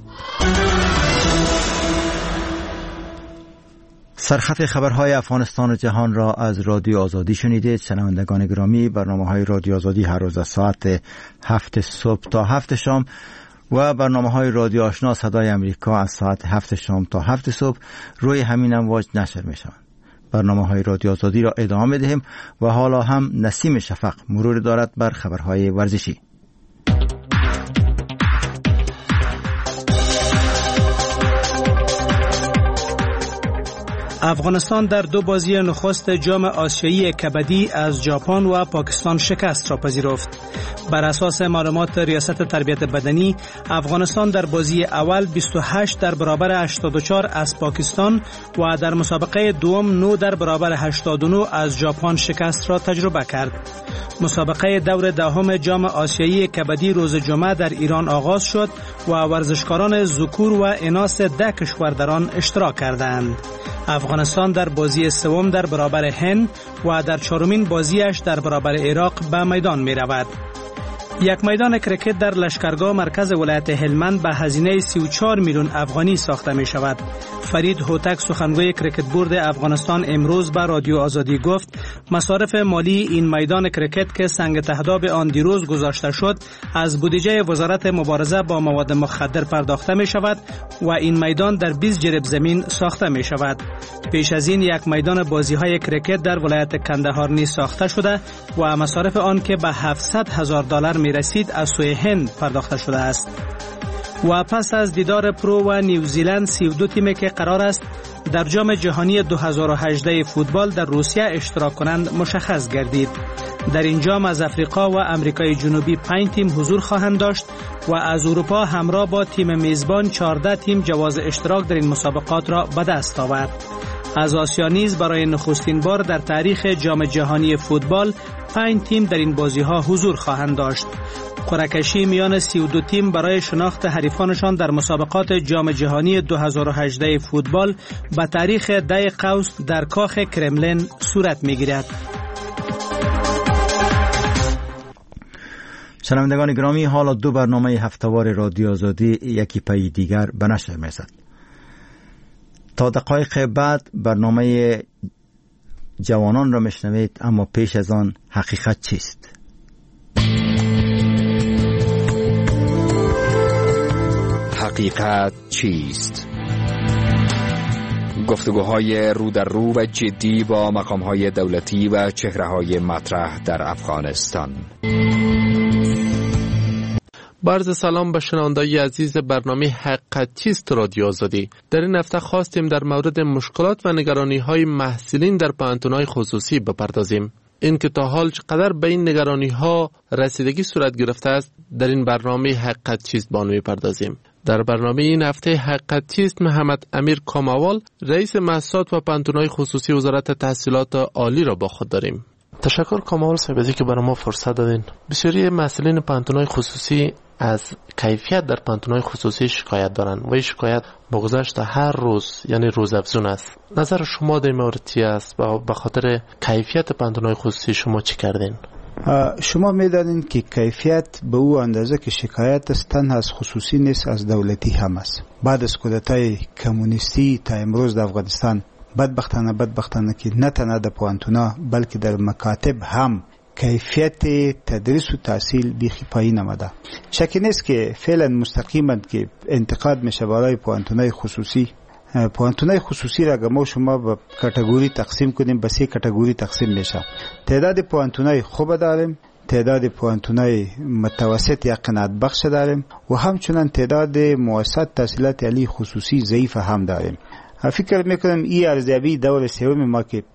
سرخط خبرهای افغانستان و جهان را از رادیو آزادی شنیدید. شنوندگان گرامی، برنامه‌های رادیو آزادی هر روز از ساعت 7 صبح تا 7 شام و برنامه‌های رادیو آشنا صدای امریکا از ساعت 7 شام تا 7 صبح روی همین امواج نشر می‌شوند. برنامه‌های رادیو آزادی را ادامه می‌دهیم و حالا هم نسیم شفق مرور دارد بر خبرهای ورزشی. افغانستان در 2 بازی نخست جام آسیایی کبدی از ژاپن و پاکستان شکست را پذیرفت. بر اساس معلومات ریاست تربیت بدنی، افغانستان در بازی اول 28 در برابر 84 از پاکستان و در مسابقه دوم 9 در برابر 89 از ژاپن شکست را تجربه کرد. مسابقه دور دهم جام آسیایی کبدی روز جمعه در ایران آغاز شد و ورزشکاران ذکور و اناث 10 کشور در آن اشتراک کردند. افغانستان در بازی سوم در برابر هند و در 4مین بازیش در برابر عراق به میدان می رود. یک میدان کرکت در لشکرگاه مرکز ولایت هلمند به هزینه 34 میلیون افغانی ساخته می شود. فرید هوتک سخنگوی کرکت بورد افغانستان امروز به رادیو آزادی گفت مصارف مالی این میدان کرکت که سنگ تهداب آن دیروز گذاشته شد از بودجه وزارت مبارزه با مواد مخدر پرداخته می شود و این میدان در 20 جریب زمین ساخته می شود. پیش از این یک میدان بازی های کرکت در ولایت کندهار نیز ساخته شده و مصارف آن که به $700,000 می رسید از سوی هند پرداخته شده است. و پس از دیدار پرو و نیوزیلند 32 تیمی که قرار است در جام جهانی 2018 فوتبال در روسیه اشتراک کنند مشخص گردید. در این جام از افریقا و امریکای جنوبی 5 تیم حضور خواهند داشت و از اروپا همراه با تیم میزبان 14 تیم جواز اشتراک در این مسابقات را به دست آورد. از آسیا نیز برای نخستین بار در تاریخ جام جهانی فوتبال 5 تیم در این بازی‌ها حضور خواهند داشت. قرعه‌کشی میان 32 تیم برای شناخت حریفانشان در مسابقات جام جهانی 2018 فوتبال به تاریخ 10 قوس در کاخ کرملین صورت می‌گیرد. شنوندگان گرامی، حالا 2 برنامه هفته‌وار رادیو آزادی یکی پی دیگر به نشر می‌رسد. تا دقایق بعد برنامه جوانان را میشنوید، اما پیش از آن حقیقت چیست؟ حقیقت چیست؟ گفتگوهای رو در رو و جدی با مقامهای دولتی و چهره‌های مطرح در افغانستان. عرض سلام به شنوندگان عزیز برنامه حقیقت چیست رادیو آزادی. در این هفته خواستیم در مورد مشکلات و نگرانی‌های محصلین در پوهنتون‌های خصوصی بپردازیم. این که تا حال چقدر به این نگرانی‌ها رسیدگی صورت گرفته است در این برنامه حقیقت چیست با آن می‌پردازیم. در برنامه این هفته حقیقت چیست محمد امیر کاموال رئیس مؤسسات و پوهنتون‌های خصوصی وزارت تحصیلات عالی را با خود داریم. تشکر کاموال صاحب از اینکه برای ما فرصت دادین. بسیاری مسئولین پوهنتون‌های خصوصی از کیفیت در پوهنتون‌های خصوصی شکایت دارند و این شکایت با گذشت هر روز یعنی روزافزون است. نظر شما در این مورد چی است و به خاطر کیفیت پوهنتون‌های خصوصی شما چی کردین؟ شما می‌دانین که کیفیت به او اندازه که شکایت است تنها از خصوصی نیست، از دولتی هم است. بعد از کودتای کمونیستی تا امروز در افغانستان بدبختانه که نه تنها در پوهنتون‌ها بلکه در مکاتب هم کیفیت تدریس و تحصیل بیخی پایین آمده. شکی نیست که فعلا مستقیما که انتقاد میشه برای پوهنتون‌های خصوصی. پوهنتون‌های خصوصی را ما شما به کاتگوری تقسیم کنیم، به 3 کاتگوری تقسیم میشه. تعداد پوهنتون‌های خوب داریم، تعداد پوهنتون‌های متوسط یا قناعت بخش داریم و همچنین تعداد مؤسسات تحصیلات عالی خصوصی ضعیف هم داریم. فکر میکنم این ارزیابی دور سوم ما که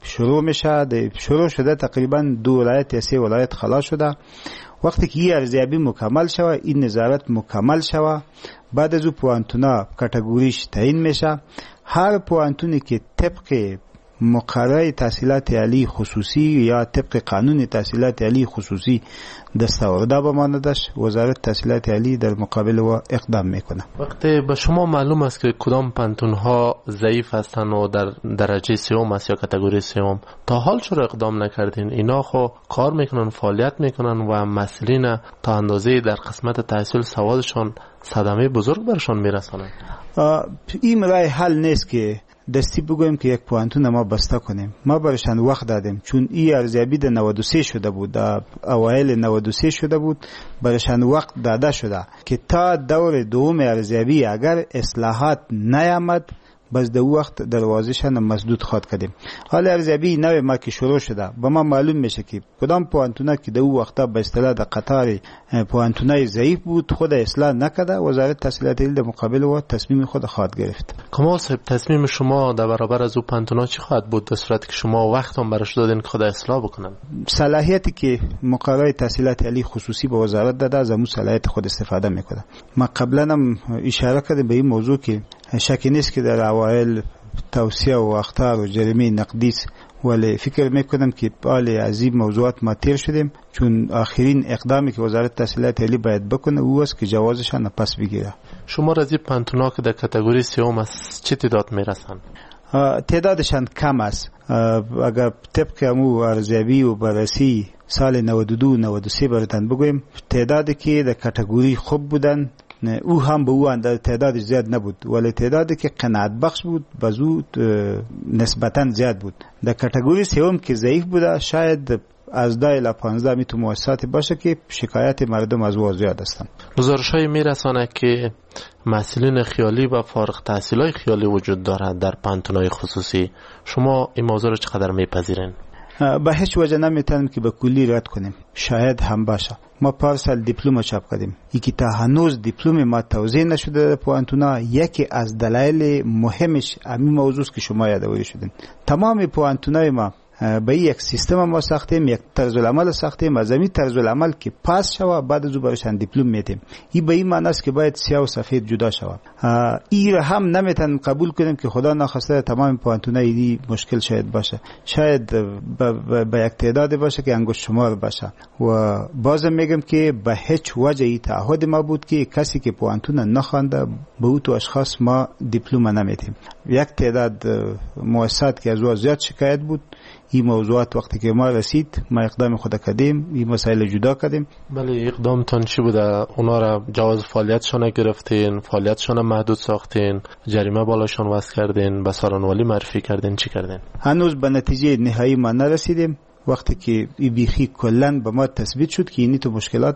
شروع شده تقریبا 2 ولایت یا 3 ولایت خلاص شده. وقتی که این ارزیابی مکمل شوه، این نظارت مکمل شوه، بعد از او پوهنتونا کاتگوریش تعیین میشه. هر پوهنتونی که طبق مقرره تحصیلات عالی خصوصی یا طبق قانون تحصیلات عالی خصوصی دستاورده بماندش، وزارت تحصیلات عالی در مقابل و اقدام میکنه. وقتی به شما معلوم است که کدام پوهنتون‌ها ضعیف هستند و در درجه 3 است یا کاتگوری 3، تا حال چرا اقدام نکردین؟ اینا خو کار میکنن، فعالیت میکنن و مسئولین تا اندازه در قسمت تحصیل سوادشان صدمه بزرگ برشان میرسانند. این راه حل نیست که دستی بگویم که یک پوهنتون ما بسته کنیم. ما برشان وقت دادیم، چون این ارزیابی در 93 شده بود، در اوایل 93 شده بود، برشان وقت داده شده که تا دور دوم ارزیابی اگر اصلاحات نیامد بس در وقت دروازه‌شان مسدود خواهد کردیم. حالا ارزیابی نو ما که شروع شده، با ما معلوم میشه که کدام پوهنتونه که در وقتا به اصطلاح در قطار پوهنتونای ضعیف بود خود اصلاح نکرده، وزارت تحصیلات عالی در مقابل و تصمیم خود خواهد گرفت. کامال صاحب، تصمیم شما در برابر از او پوهنتونا چی خواهد بود در صورتی که شما وقتم برش دادین که خود اصلاح بکنن؟ صلاحیتی که مقرره تحصیلات عالی خصوصی به وزارت داده از همون صلاحیت خود استفاده میکنه. ما قبلا هم اشاره کردیم به این موضوع که شکی نیست که در اوایل توصیه و اخطار و جریمه نقدی، ولی فکر میکنم که حالی از این موضوعات ما تیر شدیم، چون آخرین اقدامی که وزارت تحصیلات عالی باید بکنه او است که جوازشان پس بگیره. شما رازی پوهنتونا که در کاتگوری 3 است چه تعداد میرسن؟ تعدادشان کم است. اگر طبق امو ارزیابی و بررسی سال 92-93 براتون بگویم، تعدادی که در کاتگوری خوب بودن او هم به او اندازه تعداد زیاد نبود، ولی تعدادی که قناعت بخش بود بازو نسبتا زیاد بود. در کاتگوری 3 که ضعیف بوده، شاید از 10 الی 15 میتو مؤسساتی باشه که شکایت مردم از او زیاد هستند. گزارش‌های میرسانه که مسئولین خیالی و فارغ التحصیلای خیالی وجود دارد در پوهنتون‌های خصوصی. شما این موضوع را چقدر میپذیرین؟ به هیچ وجه نمیتونیم که به کلی رد کنیم. شاید هم باشه. ما پارسال دیپلم چاپ کردیم. یکی تا هنوز دیپلم ما توزیع نشده در پوهنتونا. یکی از دلایل مهمش همین موضوع است که شما یادآوری شدین. تمام پوهنتونای ما به یک سیستم ما ساختیم، یک طرز العمل ساختیم، از همین طرز العمل که پاس شوه بعد از او برشان دیپلم میدیم. این به این معنی است که باید سیاه و سفید جدا شوه. این را هم نمیتونیم قبول کنیم که خدا نخواسته تمام پوهنتونای مشکل شاید باشه، شاید به یک تعداد باشه که انگشت شمار باشه. و بازم میگم که به هیچ وجه این تعهد ما بود که کسی که پوهنتون نخوانده به او تو اشخاص ما دیپلم نمیدیم. یک تعداد مؤسسات که از او زیاد شکایت بود، این موضوعات وقتی که ما رسید ما اقدام خود کردیم، این مسائل جدا کردیم. بله، اقدامتان چی بوده؟ اونا را جواز فعالیتشان گرفتین، فعالیتشان محدود ساختین، جریمه بالاشان وضع کردین، به سارنوالی معرفی کردین، چی کردین؟ هنوز به نتیجه نهایی ما نرسیدیم. وقتی که این بیخی کلن به ما تثبیت شد که اینی تو مشکلات است،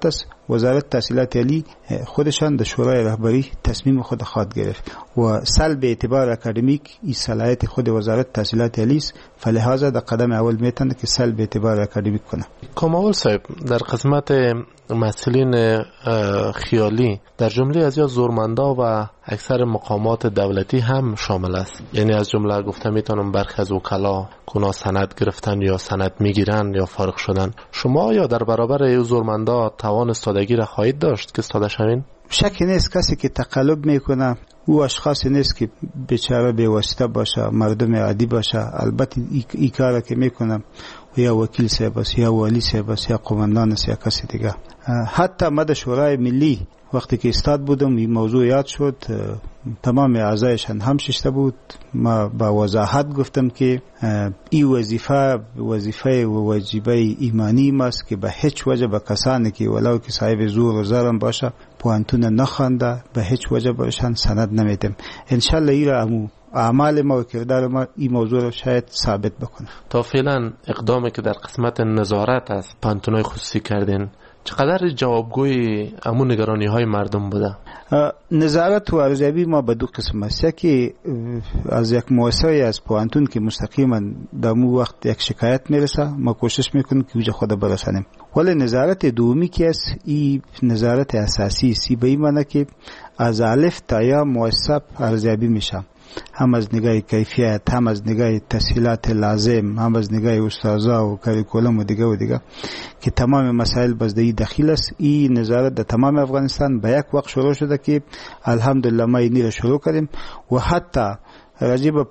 وزارت تحصیلات عالی خودشان در شورای رهبری تصمیم خود خواهد گرفت و سلب اعتبار اکادمیک این صلاحیت خود وزارت تحصیلات عالی است، فلهذا در قدم اول میتونه که سلب اعتبار اکادمیک کنه. کامل صاحب، در قسمت مسئولین خیالی در جمله از یا زورمندا و اکثر مقامات دولتی هم شامل است، یعنی از جمله گفته میتونم برخی از وکلا کنا سند گرفتن یا سند میگیرن یا فارغ شدن. شما یا در برابر ای زورمندا توان استادگی را خواهید داشت که استاده شوین؟ شکی نیست کسی که تقلب میکنه او اشخاصی نیست که بیچاره به واسطه باشه، مردم عادی باشه. البته این کار که میکنه یا وکیل صاحب است یا والی صاحب است یا قماندان است یا کسی دیگه. حتی ما در شورای ملی وقتی که استاد بودم این موضوع یاد شد، تمام اعضایشان هم ششته بود. ما با وضاحت گفتم که این وظیفه و واجبه ایمانی ماست که به هیچ وجه به کسانی که ولو که صاحب زور و زرم باشه پوانتون نخوانده به هیچ وجه برشان سند نمیدم. انشالله این را اعمال ما و کردار ما این موضوع رو شاید ثابت بکنه. تا فعلا اقدامی که در قسمت نظارت از پانتونای خصوصی کردین چقدر جوابگوی امون نگرانی های مردم بوده؟ نظارت و ارزیابی ما به دو قسم است. یکی از یک مؤسسه از پوانتون که مستقیما در مو وقت یک شکایت میرسه ما کوشش میکنیم که اوجه خود برسانیم، ولی نظارت دومی که است این نظارت اساسی است، به این معنی که از الف تا یا مؤسسه ارزیابی میشه، هم از نگاه کیفیت، هم از نگاه تسهیلات لازم، هم از نگاه استادا و کاریکولوم و دیگه که تمام مسائل بازدهی داخل است. این نظارت در تمام افغانستان به یک وقت شروع شده که الحمدلله ما این را شروع کردیم و حتی راجع به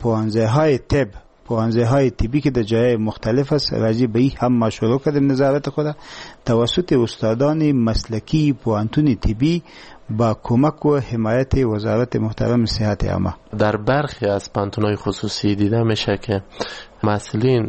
پوانزه های طبی که در جای مختلف است راجع به این هم ما شروع کردیم نظارت خود توسط استادان مسلکی پوانتون طبی با کمک و حمایت وزارت محترم صحت عامه. در برخی از پانتونای خصوصی دیده میشه که مسئولین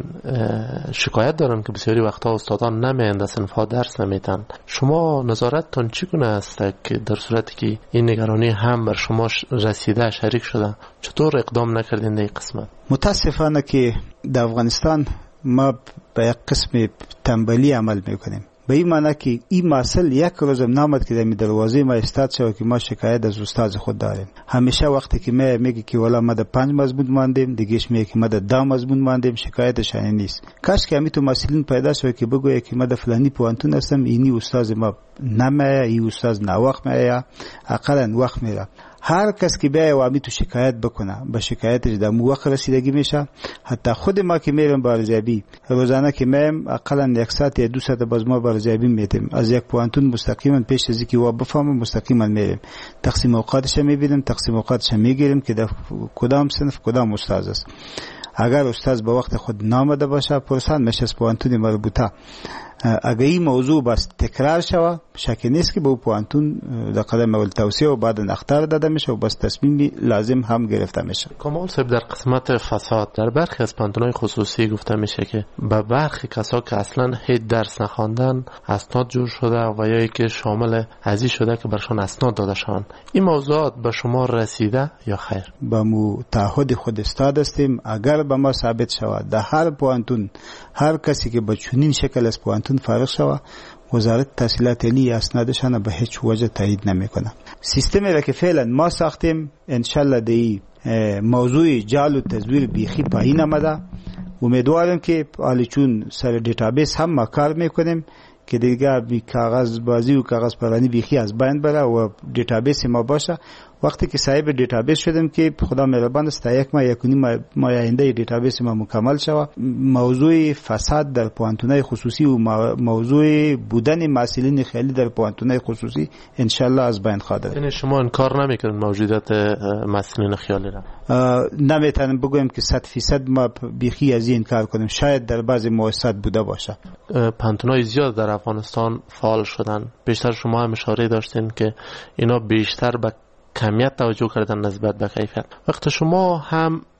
شکایت دارن که بسیاری وقتا استادان نمیاند در صنف‌ها درس نمیدن. شما نظارتتون چگونه است که در صورتی که این نگرانی هم بر شما رسیده شریک شده چطور اقدام نکردین در این قسمت؟ متاسفانه که در افغانستان ما به یک قسم تنبلی عمل میکنیم، به این معنی که این مسئله یک روزم نامد که در دروازه ما استاد شد که ما شکایت از استاد خود داریم. همیشه وقتی که میگه که والا ما در 5 مضمون ماندیم، دیگهش میگه که ما در 10 مضمون ماندیم، شکایتش این نیست. کاش که همیتو مسئولین پیدا شد که بگویه که ما در فلانی پوانتون هستم، اینی استاد ما نمیه، این استاد ناوقت میه، اقلا وقت میره. هر کس که بیای و همیتو شکایت بکنه به شکایتش در موقع رسیدگی میشه. حتی خود ما که میرم با ارزیابی روزانه که میرم اقلا 1 ساعت یا 2 ساعت باز ما با ارزیابی میتیم از یک پوانتون مستقیما پیش از اینکه بفهمم مستقیما میریم تقسیم اوقاتش میبینیم، تقسیم اوقاتش میگیریم که در کدام صنف کدام استاد است. اگر استاد به وقت خود نامده باشه پرسان میشه از پوانتون مربوطه. اگر این موضوع بس تکرار شود شکی نیست که به او پوانتون در قدم اول توصیه و بعد اختار داده میشه و بس تصمیم لازم هم گرفته میشه. کامل صاحب، در قسمت فساد در برخی از پانتونای خصوصی گفته میشه که به برخی کسا که اصلا هیچ درس نخواندن اسناد جور شده و یا که شامل ازی شده که برشان اسناد داده شوند. این موضوعات به شما رسیده یا خیر؟ با مو تعهد خود استاد هستیم. اگر به ما ثابت شود در هر پوانتون هر کسی که به چنین شکل از پوانتون فارغ شود وزارت تحصیلات عالی اسنادشان به هیچ وجه تایید نمیکنه. سیستمی را که فعلا ما ساختیم انشالله دی موضوع جعل و تزویر بیخی پایین آمده. امیدوارم که حالی چون سر دیتابیس هم ما کار میکنیم که دیگه بی کاغذ بازی و کاغذ پرانی بیخی از بین بره و دیتابیس ما باشه. وقتی که صاحب دیتابیس شدیم که خدا مهربان است تا 1 ماه 1.5 ماه آینده دیتابیس ما مکمل شود، موضوع فساد در پوانتونای خصوصی و موضوع بودن مسئولین خیلی در پوانتونای خصوصی انشالله از بین خواهد رفت. یعنی شما انکار نمیکنید موجودیت مسئولین خیالی را؟ نمیتونم بگویم که 100% ما بیخی از این کار کنیم. شاید در بعضی مؤسسات بوده باشه. پانتونای زیاد در افغانستان فعال شدن. بیشتر شما هم اشاره داشتین که اینا بیشتر به کمیت توجه کردن نسبت به کیفیت. وقت شما هم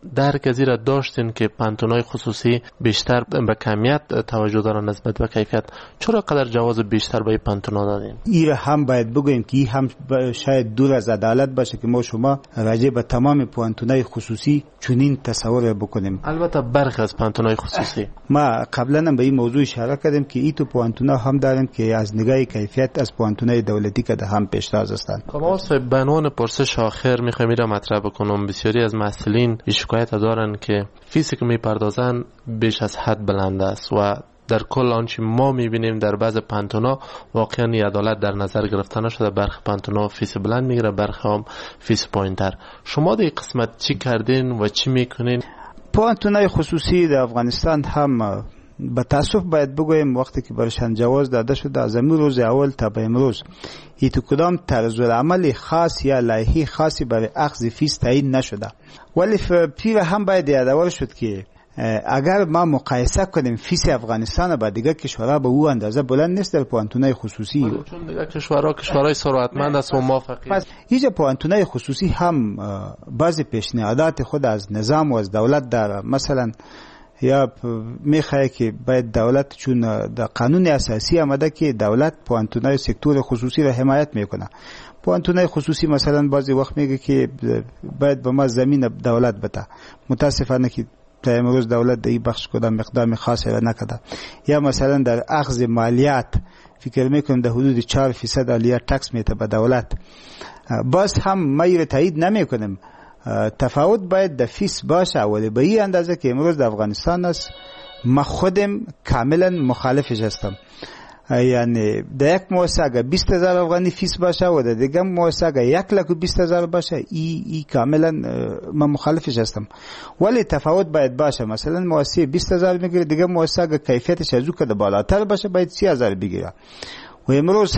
درک از این را داشتین که پانتونای خصوصی بیشتر به کمیت توجه دارن نسبت به کیفیت، چرا قدر جواز بیشتر به پانتونا دادین؟ این هم باید بگویم که این هم شاید دور از عدالت باشه که ما شما راجع به تمام پانتونای خصوصی چنین تصور بکنیم. البته برخی از پانتونای خصوصی ما قبلا هم به این موضوع اشاره کردیم که این تو پانتونا هم داریم که از نگاه کیفیت از پانتونای دولتی که هم پیشتاز هستند. کامال صاحب، به عنوان پرسش آخر میخوام این را مطرح بکنم. بسیاری از مسئولین شکایت دارن که فیسی که میپردازن بیش از حد بلند است و در کل آنچه ما میبینیم در بعض پانتونا واقعا عدالت در نظر گرفته نشده. برخی پانتونا فیس بلند میگیره، برخی هم فیس پایینتر. شما در قسمت چی کردین و چی میکنین؟ پانتونای خصوصی در افغانستان هم به تاسف باید بگویم وقتی که برشان جواز داده شده از امروز روز اول تا به امروز هیچ کدام طرز عمل خاص یا لایحه خاصی برای اخذ فیس تعیین نشده. ولی پیر هم باید یادآور شد که اگر ما مقایسه کنیم فیس افغانستان با دیگر کشورها به او اندازه بلند نیست در پانتونای خصوصی، چون دیگر کشورهای ثروتمند است و موافقی. پس هیچ پانتونای خصوصی هم بعضی پیشنهادات خود از نظام و از دولت داره. مثلا یا میخواه که باید دولت، چون در قانون اساسی آمده که دولت پانتونای سکتور خصوصی را حمایت میکنه. پانتونای خصوصی مثلا بعضی وقت میگه که باید به ما زمین دولت بده. متاسفانه که تا امروز دولت در این بخش کدام مقدار خاصی را نکرده. یا مثلا در اخذ مالیات فکر میکنم در حدود 4% عالیه تکس میته به دولت. باز هم ما را تایید نمیکنیم. تفاوت باید در فیس باشه، ولی به این اندازه که امروز در افغانستان است ما خودم کاملا مخالفش هستم. یعنی در یک مؤسسه اگر 20,000 افغانی فیس باشه و در دیگر مؤسسه اگر 1,20,000 باشه، ای کاملا من مخالفش هستم. ولی تفاوت باید باشه. مثلا مؤسسه 20,000 میگیره، دیگر مؤسسه اگر کیفیتش از او که بالاتر باشه باید 30,000 بگیره. و امروز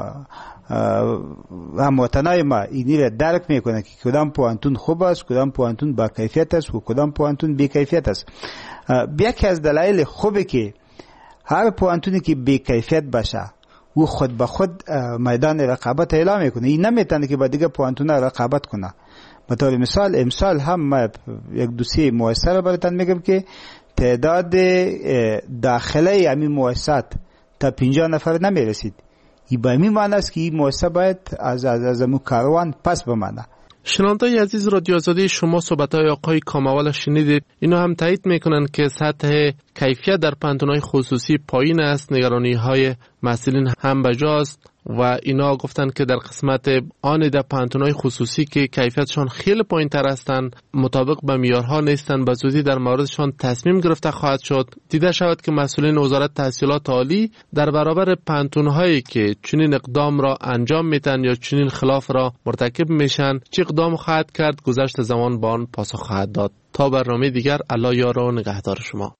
هم وطنای ما اینی را درک میکنه که کدام پوانتون خوب است، کدام پوانتون با کیفیت است و کدام پوانتون بی کیفیت است. یکی از دلایل خوبه که هر پوانتونی که بی کیفیت باشه و خود به خود میدان رقابت اعلام میکنه. این نمیتونه که با دیگه پوانتون رقابت کنه. به طور مثال امسال هم ما یک دوسیه مؤسسه را براتون میگم که تعداد داخله همین مؤسسات تا 50 نفر نمیرسید. این به این معنی است که این مؤسسه باید از امو کاروان پس بمانه. شنوندگان عزیز، رادیو آزادی، شما صحبت‌های آقای کاماول شنیدید. اینو هم تایید میکنن که سطح کیفیت در پانتونای خصوصی پایین است، نگرانی‌های مسئولین هم بجاست و اینا گفتن که در قسمت آن در پانتونای خصوصی که کیفیتشان خیلی پایین‌تر هستند، مطابق به معیارها نیستند، به زودی در موردشان تصمیم گرفته خواهد شد. دیده شود که مسئولین وزارت تحصیلات عالی در برابر پانتون‌هایی که چنین اقدام را انجام میدن یا چنین خلاف را مرتکب میشن چه اقدام خواهد کرد، گذشت زمان با آن پاسخ خواهد داد. تا برنامه دیگر، الله یار و نگهدار شما.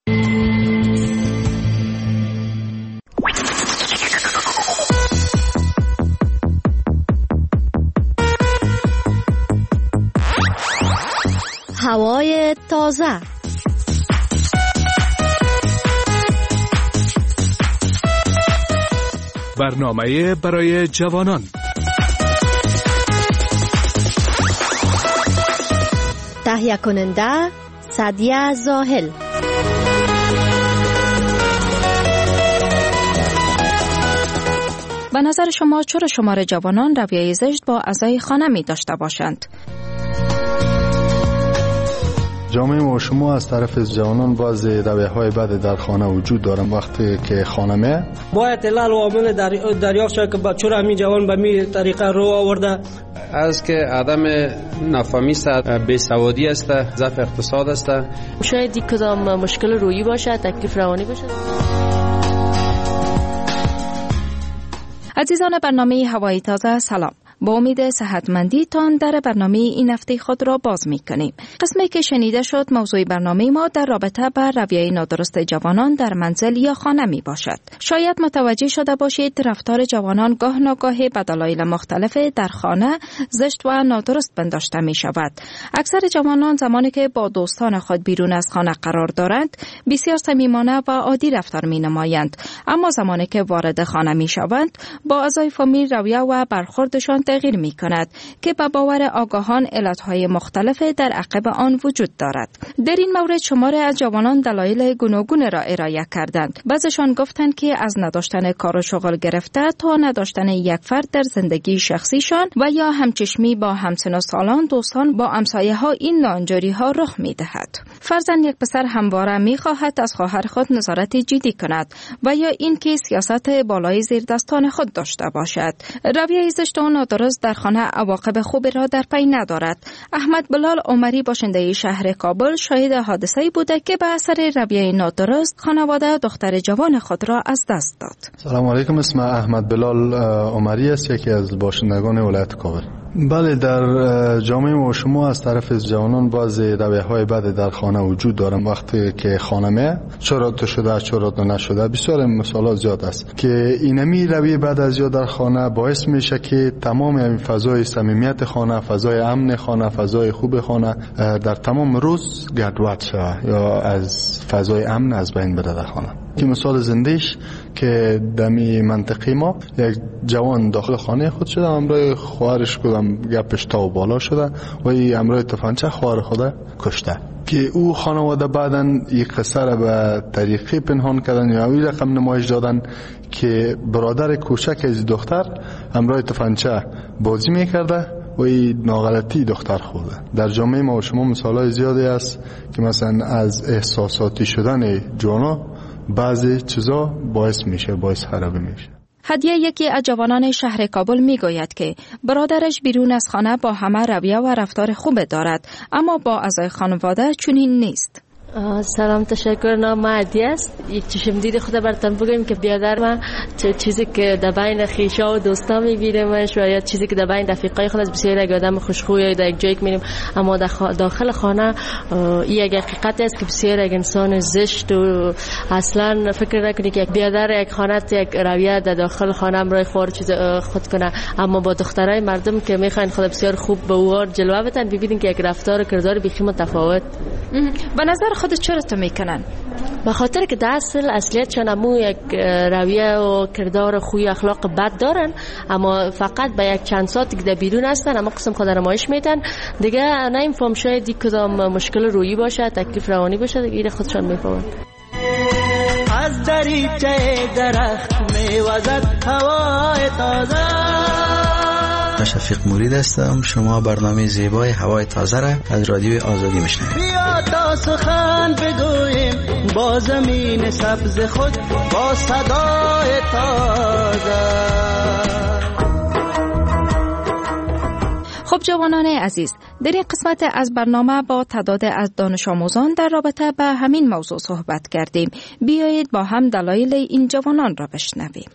هوای تازه، برنامه برای جوانان. تهیه کننده سعدیه زاهل. به نظر شما چرا شمار جوانان رویه زشت با اعضای خانه می داشته باشند؟ جامعه ما شما از طرف جوانان بعض رویه‌های بد در خانه وجود دارن. وقتی که خانه می باید علل و عامل دریافت شد که چرا همین جوان به می طریقه رو آورده. از که عدم نفهمی است، بیسوادی است، ضعف اقتصاد است. شاید یک کدام مشکل روحی باشه، تکلیف روانی باشه. عزیزان برنامه هوای تازه، سلام. با امید صحتمندی تان در برنامه این هفته خود را باز می کنیم. قسمی که شنیده شد موضوع برنامه ما در رابطه با رویه نادرست جوانان در منزل یا خانه می باشد. شاید متوجه شده باشید رفتار جوانان گاه ناگاهی به دلایل مختلف در خانه زشت و نادرست پنداشته می شود. اکثر جوانان زمانی که با دوستان خود بیرون از خانه قرار دارند بسیار صمیمانه و عادی رفتار می نمایند، اما زمانی که وارد خانه می شوند با اعضای فامیل رویه و برخوردشان تغییر می کند که به باور آگاهان علتهای مختلف در عقب آن وجود دارد. در این مورد شماری از جوانان دلایل گوناگون را ارائه کردند. بعضیشان گفتند که از نداشتن کار و شغل گرفته تا نداشتن یک فرد در زندگی شخصیشان و یا همچشمی با همسن و سالان، دوستان، با همسایه ها این ناانجوری ها رخ می دهد. فرزن یک پسر همواره می خواهد از خواهر خود نظارت جدی کند و یا اینکه سیاست بالای زیر دستان خود داشته باشد. رویه زشت و نادرست در خانه عواقب خوبی را در پی ندارد. احمد بلال عمری باشنده شهر کابل شاهد حادثه‌ای بوده که به اثر رویه نادرست خانواده دختر جوان خود را از دست داد. سلام علیکم، اسم احمد بلال عمری است، یکی از باشندگان ولایت کابل. بله، در جامعه ما شما از طرف جوانان بعض رویه‌های بد در خانه وجود دارن. وقتی که خانه چرا تو شده چرا تو نشده، بسیار مثالات زیاد است که اینمی رویه بد از یا در خانه باعث میشه که تمام این فضای صمیمیت خانه، فضای امن خانه، فضای خوب خانه در تمام روز گډوډ شود یا از فضای امن از بین بره در خانه. که مثال زندهش که دمی منطقه ما یک جوان داخل خانه خود شده، امروی خواهرش کدام گپش تا و بالا شده و این امروی تفنگچه خواهر خود کشته. که او خانواده بعدن یک قصه را به طریقی پنهان کردن یا این رقم نمایش دادن که برادر کوچک از دختر امروی تفنگچه بازی میکرده و این ناغلطی دختر خورده. در جامعه ما و شما مثالای زیادی است که مثلا از احساساتی شدن جوانا بعضی چیزا باعث خرابی میشه. هدیه یکی از جوانان شهر کابل میگوید که برادرش بیرون از خانه با همه رویه و رفتار خوب دارد، اما با اعضای خانواده چنین نیست. سلام، تشکر. نام هدیه است. یک چشم دید خود براتون بگم که بیادر من چیزی که در بین خیشا و دوستا میبینمش و یا چیزی که در بین رفیقای خود از بسیار یک آدم خوشخوی در یک جایی که میریم، اما داخل خانه این یک حقیقت است که بسیار یک انسان زشت و اصلا فکر نکنی که یک بیادر یک خانه یک رویه در داخل خانه امرای خور چیز خود کنه، اما با دخترای مردم که میخواین خود بسیار خوب به او جلوه بدن، ببینید که یک رفتار و کردار بیخی متفاوت. به نظر خودت چرا تو میکنن؟ به خاطر که در اصلیتشان همون یک رویه و کردار خوی اخلاق بد دارن، اما فقط به یک چند ساعتی که در بیرون هستن اما قسم خود نمایش میدن دیگه. نمیفهم شاید کدام مشکل روحی باشه، تکلیف روانی باشه، دیگه خودشان میفهمن. از دریچه درخت میوزد هوای تازه. شفیق مرید هستم. شما برنامه زیبای هوای تازه را از رادیوی آزادی میشنوید. بیا تا سخن بگوییم با زمین سبز خود، با صدای تازه. خب جوانان عزیز، در این قسمت از برنامه با تعداد از دانش آموزان در رابطه به همین موضوع صحبت کردیم. بیایید با هم دلایل این جوانان را بشنویم.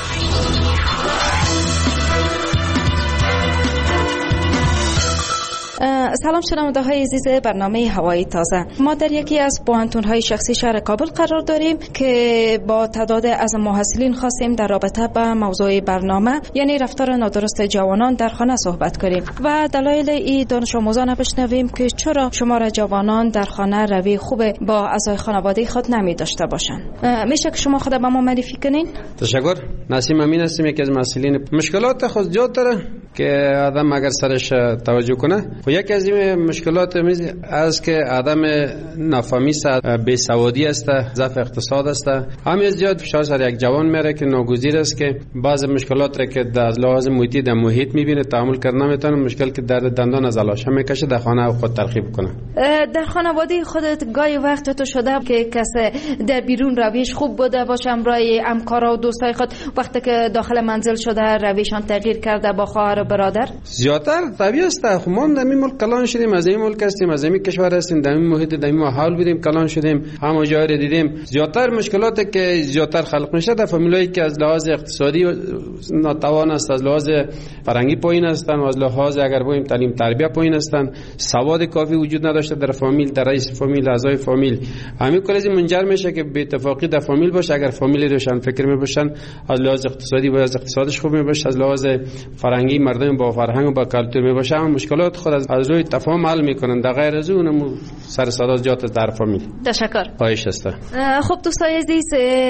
سلام شنونده های عزیز برنامه هوای تازه. ما در یکی از پوهنتون‌های شخصی شهر کابل قرار داریم که با تعداد از محصلین خواستیم در رابطه با موضوع برنامه یعنی رفتار نادرست جوانان در خانه صحبت کنیم و دلایل این دانش آموزان بشنویم که چرا شمار جوانان در خانه روی خوب با اعضای خانواده خود نمی داشته باشند. میشه که شما خود به ما معرفی کنین؟ تشکر. نسیم امین هستم، یکی از مسئولین. مشکلات خود زیاد داره که آدم اگر سرش توجه کنه. و یکی از این مشکلات است که آدم نافهمی است، بیسوادی است، ضعف اقتصاد است. همین زیاد فشار سر یک جوان میره که ناگزیر است که بعض مشکلات را که در لحاظ محیطی در محیط میبینه تحمل کردن نمیتونه، مشکل که در دندان از علاشه میکشه در خانه خود ترخیب کنه. در خانواده خودت گاهی وقت تو شده که کسی در بیرون رویش خوب بوده باشه، امرای همکارا و دوستای خود وقتی که داخل منزل شده رویشان تغییر کرده با خواهر و برادر؟ زیادتر طبیعی است. خب ما در این ملک کلان شدیم، از این ملک هستیم، از این کشور هستیم، در این محیط در این ماحول بودیم، کلان شدیم، همه جا رو دیدیم. زیادتر مشکلاتی که زیادتر خلق میشه در فامیلایی که از لحاظ اقتصادی ناتوان است، از لحاظ فرهنگی پایین هستند، و از لحاظ اگر بگیم تعلیم تربیت پایین هستند، سواد کافی وجود نداشته در فامیل، در رئیس فامیل، اعضای فامیل. همین کلی منجر میشه که بی اتفاقی در فامیل باشه. اگر فامیل روشن فکر می باشن، از لحاظ اقتصادی و از اقتصادش خوب می باشه، از لحاظ فرهنگی مردم با فرهنگ و با کلتور می باشه، هم مشکلات خود از از روی تفاهم حل میکنن، در غیر از اون سر صدا جات در فامیل. تشکر. خواهش است. خب دوستای عزیز،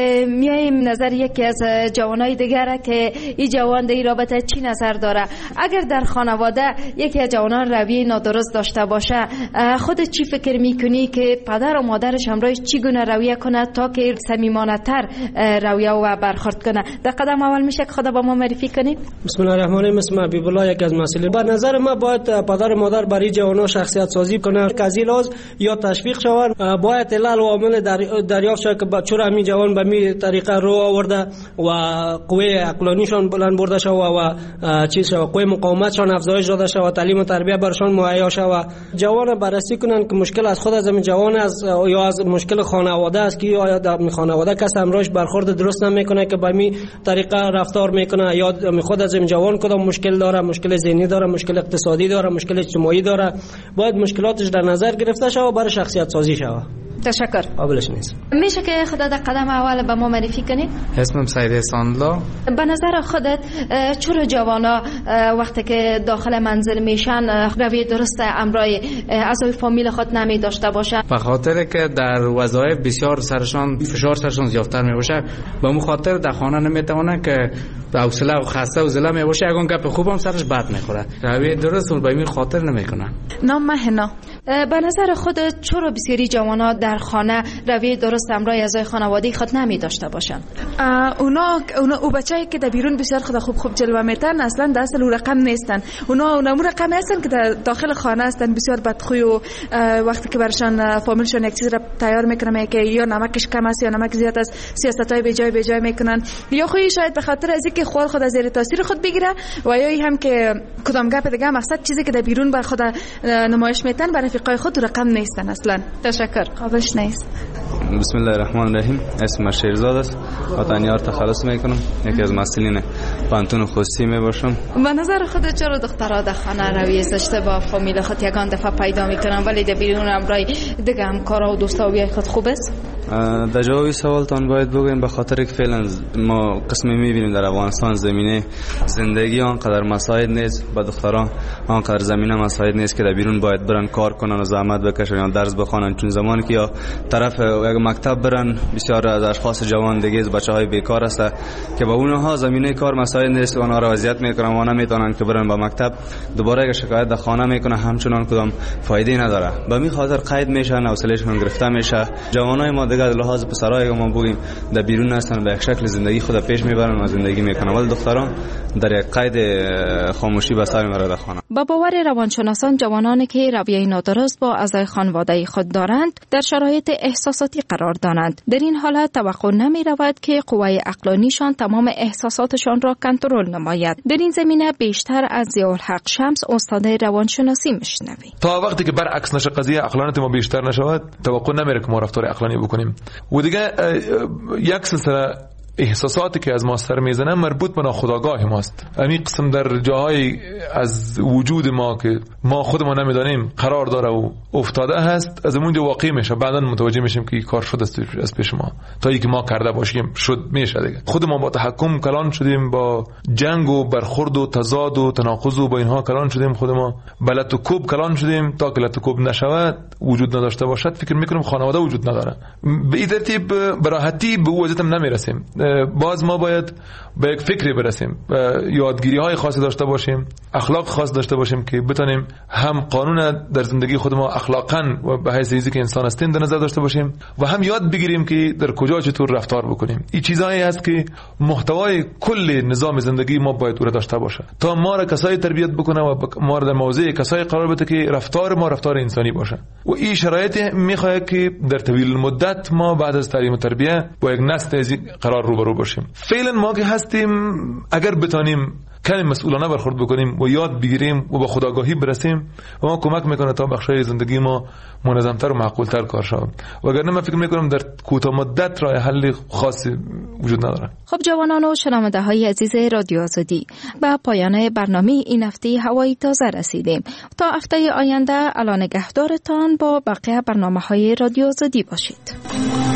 میایم نظر یکی از جوانای دیگر که این جوان در این رابطه چی نظر داره. اگر در خانواده یکی از جوانان رویه نادرست داشته باشه، خودت چی فکر میکنی که پدر و مادرش همراهش چی گونه رویه کنه تا که صمیمانه تر رویه و برخورد کنه؟ در قدم اول میشه که خدا با ما معرفی کنید. بسم الله الرحمن الرحیم. اسم حبیب الله، یک از مسئولین. به نظر من باید پدر و مادر برای جوانان شخصیت سازی کنه که از این لحاظ یا تشویق شوند، باید علل و عوامل دریافت شود که چرا همین جوان به می طریقه رو آورده و قوه عقلانیشان بلند برده شود و قوه مقاومتشان افزایش داده شود، تعلیم و تربیت برشان مهیا شود. جوان بررسی کنن که مشکل از خود از همین جوان است یا از مشکل خانواده است که آیا در خانواده کس همراهش برخورد درست نمیکنه که به می طریقه رفتار میکنه، یا خود از همین جوان کدام مشکل داره، مشکل ذهنی داره، مشکل اقتصادی داره، مشکل اجتماعی داره. باید مشکلاتش در نظر گرفته شود و برای شخصیت سازی شود. تشکر. قابلش نیست. میشه که خودت در قدم اول به ما معرفی کنی؟ اسمم سعید احسان الله. به نظر خودت چرا جوانا وقتی که داخل منزل میشن رویه درست امرای اعضای فامیل خود نمی داشته باشن؟ به خاطر که در وظایف بسیار فشار سرشان زیادتر می باشه، به اون خاطر در خانه نمیتونه که حوصله و خسته و ضلع می باشه، اگه گپ خوبم سرش بد میخوره. رویه درست به این خاطر نمیکنن. نام مهنا. به نظر خودت چرا بسیاری جوانا در خانه رویه درست امرای اعضای خانواده خود نمی داشته باشن؟ اونا بچه‌ای که در بیرون بسیار خود خوب جلوه میتن اصلا در اصل رقم نیستن. اونا رقم هستن که در داخل خانه هستن، بسیار بدخوی و وقتی که برشان فامیلشون یک چیز را تیار میکنن که یا نمکش کم است یا نمک زیاد است، سیاستای به جای میکنن، یا خوی شاید به خاطر از اینکه خود از زیر تاثیر خود بگیره، و یا هم که کدام گپ دیگه مقصد چیزی که در بیرون بر خود نمایش میتن برای رفیقای خود رقم نیستن اصلا. تشکر. قابلش نیست. بسم الله الرحمن الرحیم. اسمم شیرزاد است. وطنیار تخلص میکنم. یکی از مسئولین پانتون خصوصی میباشم. به نظر خودت چرا دخترها در خانه رویه زشته با فامیل خود یگان دفعه پیدا میکنن ولی در بیرون امرای دیگه همکارا و دوستا خود خوب است؟ در جواب سوالتان باید بگویم به خاطر که فعلا ما قسمی میبینیم در افغانستان زمینه زندگی آنقدر مساعد نیست، با دختران آنقدر زمینه مساعد نیست که در بیرون باید برن کار کنن و زحمت بکشن یا درس بخونن، چون زمانی که یا طرف یک مکتب برن بسیار از اشخاص جوان دیگه بچهای بیکار هست که با اونها زمینه کار مساعد نیست و اونها را اذیت میکنن و نمیتونن که برن با مکتب، دوباره اگه شکایت در خانه میکنه همچنان کدام فایده نداره، به می خاطر قید میشن، حوصله‌شون گرفته میشه. جوانای ما دیگه لحاظ پسرای ما بگیم در بیرون هستن، به یک شکل زندگی خود پیش میبرن و زندگی میکنن، ولی دختران در یک قید خاموشی به سر میبرن در خانه. با باور روانشناسان جوانانی که رویه نادرست با اعضای خانواده خود دارند در شرایط احساساتی قرار دارند. در این حالت توقع نمی رود که قوه عقلانیشان تمام احساساتشان را کنترل نماید. در این زمینه بیشتر از ضیاءالحق شمس استاد روانشناسی میشنویم. تا وقتی که برعکس نشه قضیه عقلانیت ما بیشتر نشود توقع نمیره که ما رفتار عقلانی بکنیم. و دیگه یک سلسله احساساتی که از ما سر میزنن مربوط به ناخودآگاه ماست. همین قسم در جاهای از وجود ما که ما خودمون نمیدانیم قرار داره و افتاده هست، از اونجا واقع میشه، بعدا متوجه میشیم که این کار شده است از پیش ما، تا اینکه ما کرده باشیم شد میشه دیگه. خود ما با تحکم کلان شدیم، با جنگ و برخورد و تضاد و تناقض و با اینها کلان شدیم، خود ما بلت و کوب کلان شدیم. تا که لت و کوب نشود، وجود نداشته باشد، فکر میکنیم خانواده وجود نداره. به این ترتیب براحتی به وجود هم نمیرسیم. باز ما باید به یک فکری برسیم، یادگیری های خاصی داشته باشیم، اخلاق خاص داشته باشیم که بتونیم هم قانون در زندگی خود ما اخلاقاً و به حیث چیزی که انسان هستیم در نظر داشته باشیم و هم یاد بگیریم که در کجا چطور رفتار بکنیم. این چیزایی هست که محتوای کل نظام زندگی ما باید او را داشته باشه تا ما را کسایی تربیت بکنه و ما را در موضع کسایی قرار بده که رفتار ما رفتار انسانی باشه. و این شرایط میخواد که در طویل مدت ما بعد از تعلیم و تربیت با یک نسل قرار روبرو باشیم. فعلا ما که هستیم اگر بتانیم کمی مسئولانه برخورد بکنیم و یاد بگیریم و با خودآگاهی برسیم و ما کمک میکنه تا بخشای زندگی ما منظمتر و معقولتر کار شود. وگرنه من فکر میکنم در کوتاه مدت راه حل خاصی وجود نداره. خب جوانان و شنونده های عزیز رادیو آزادی، به پایان برنامه این هفته هوای تازه رسیدیم. تا هفته آینده اعلی نگهدارتان با بقیه برنامه های رادیو آزادی باشید.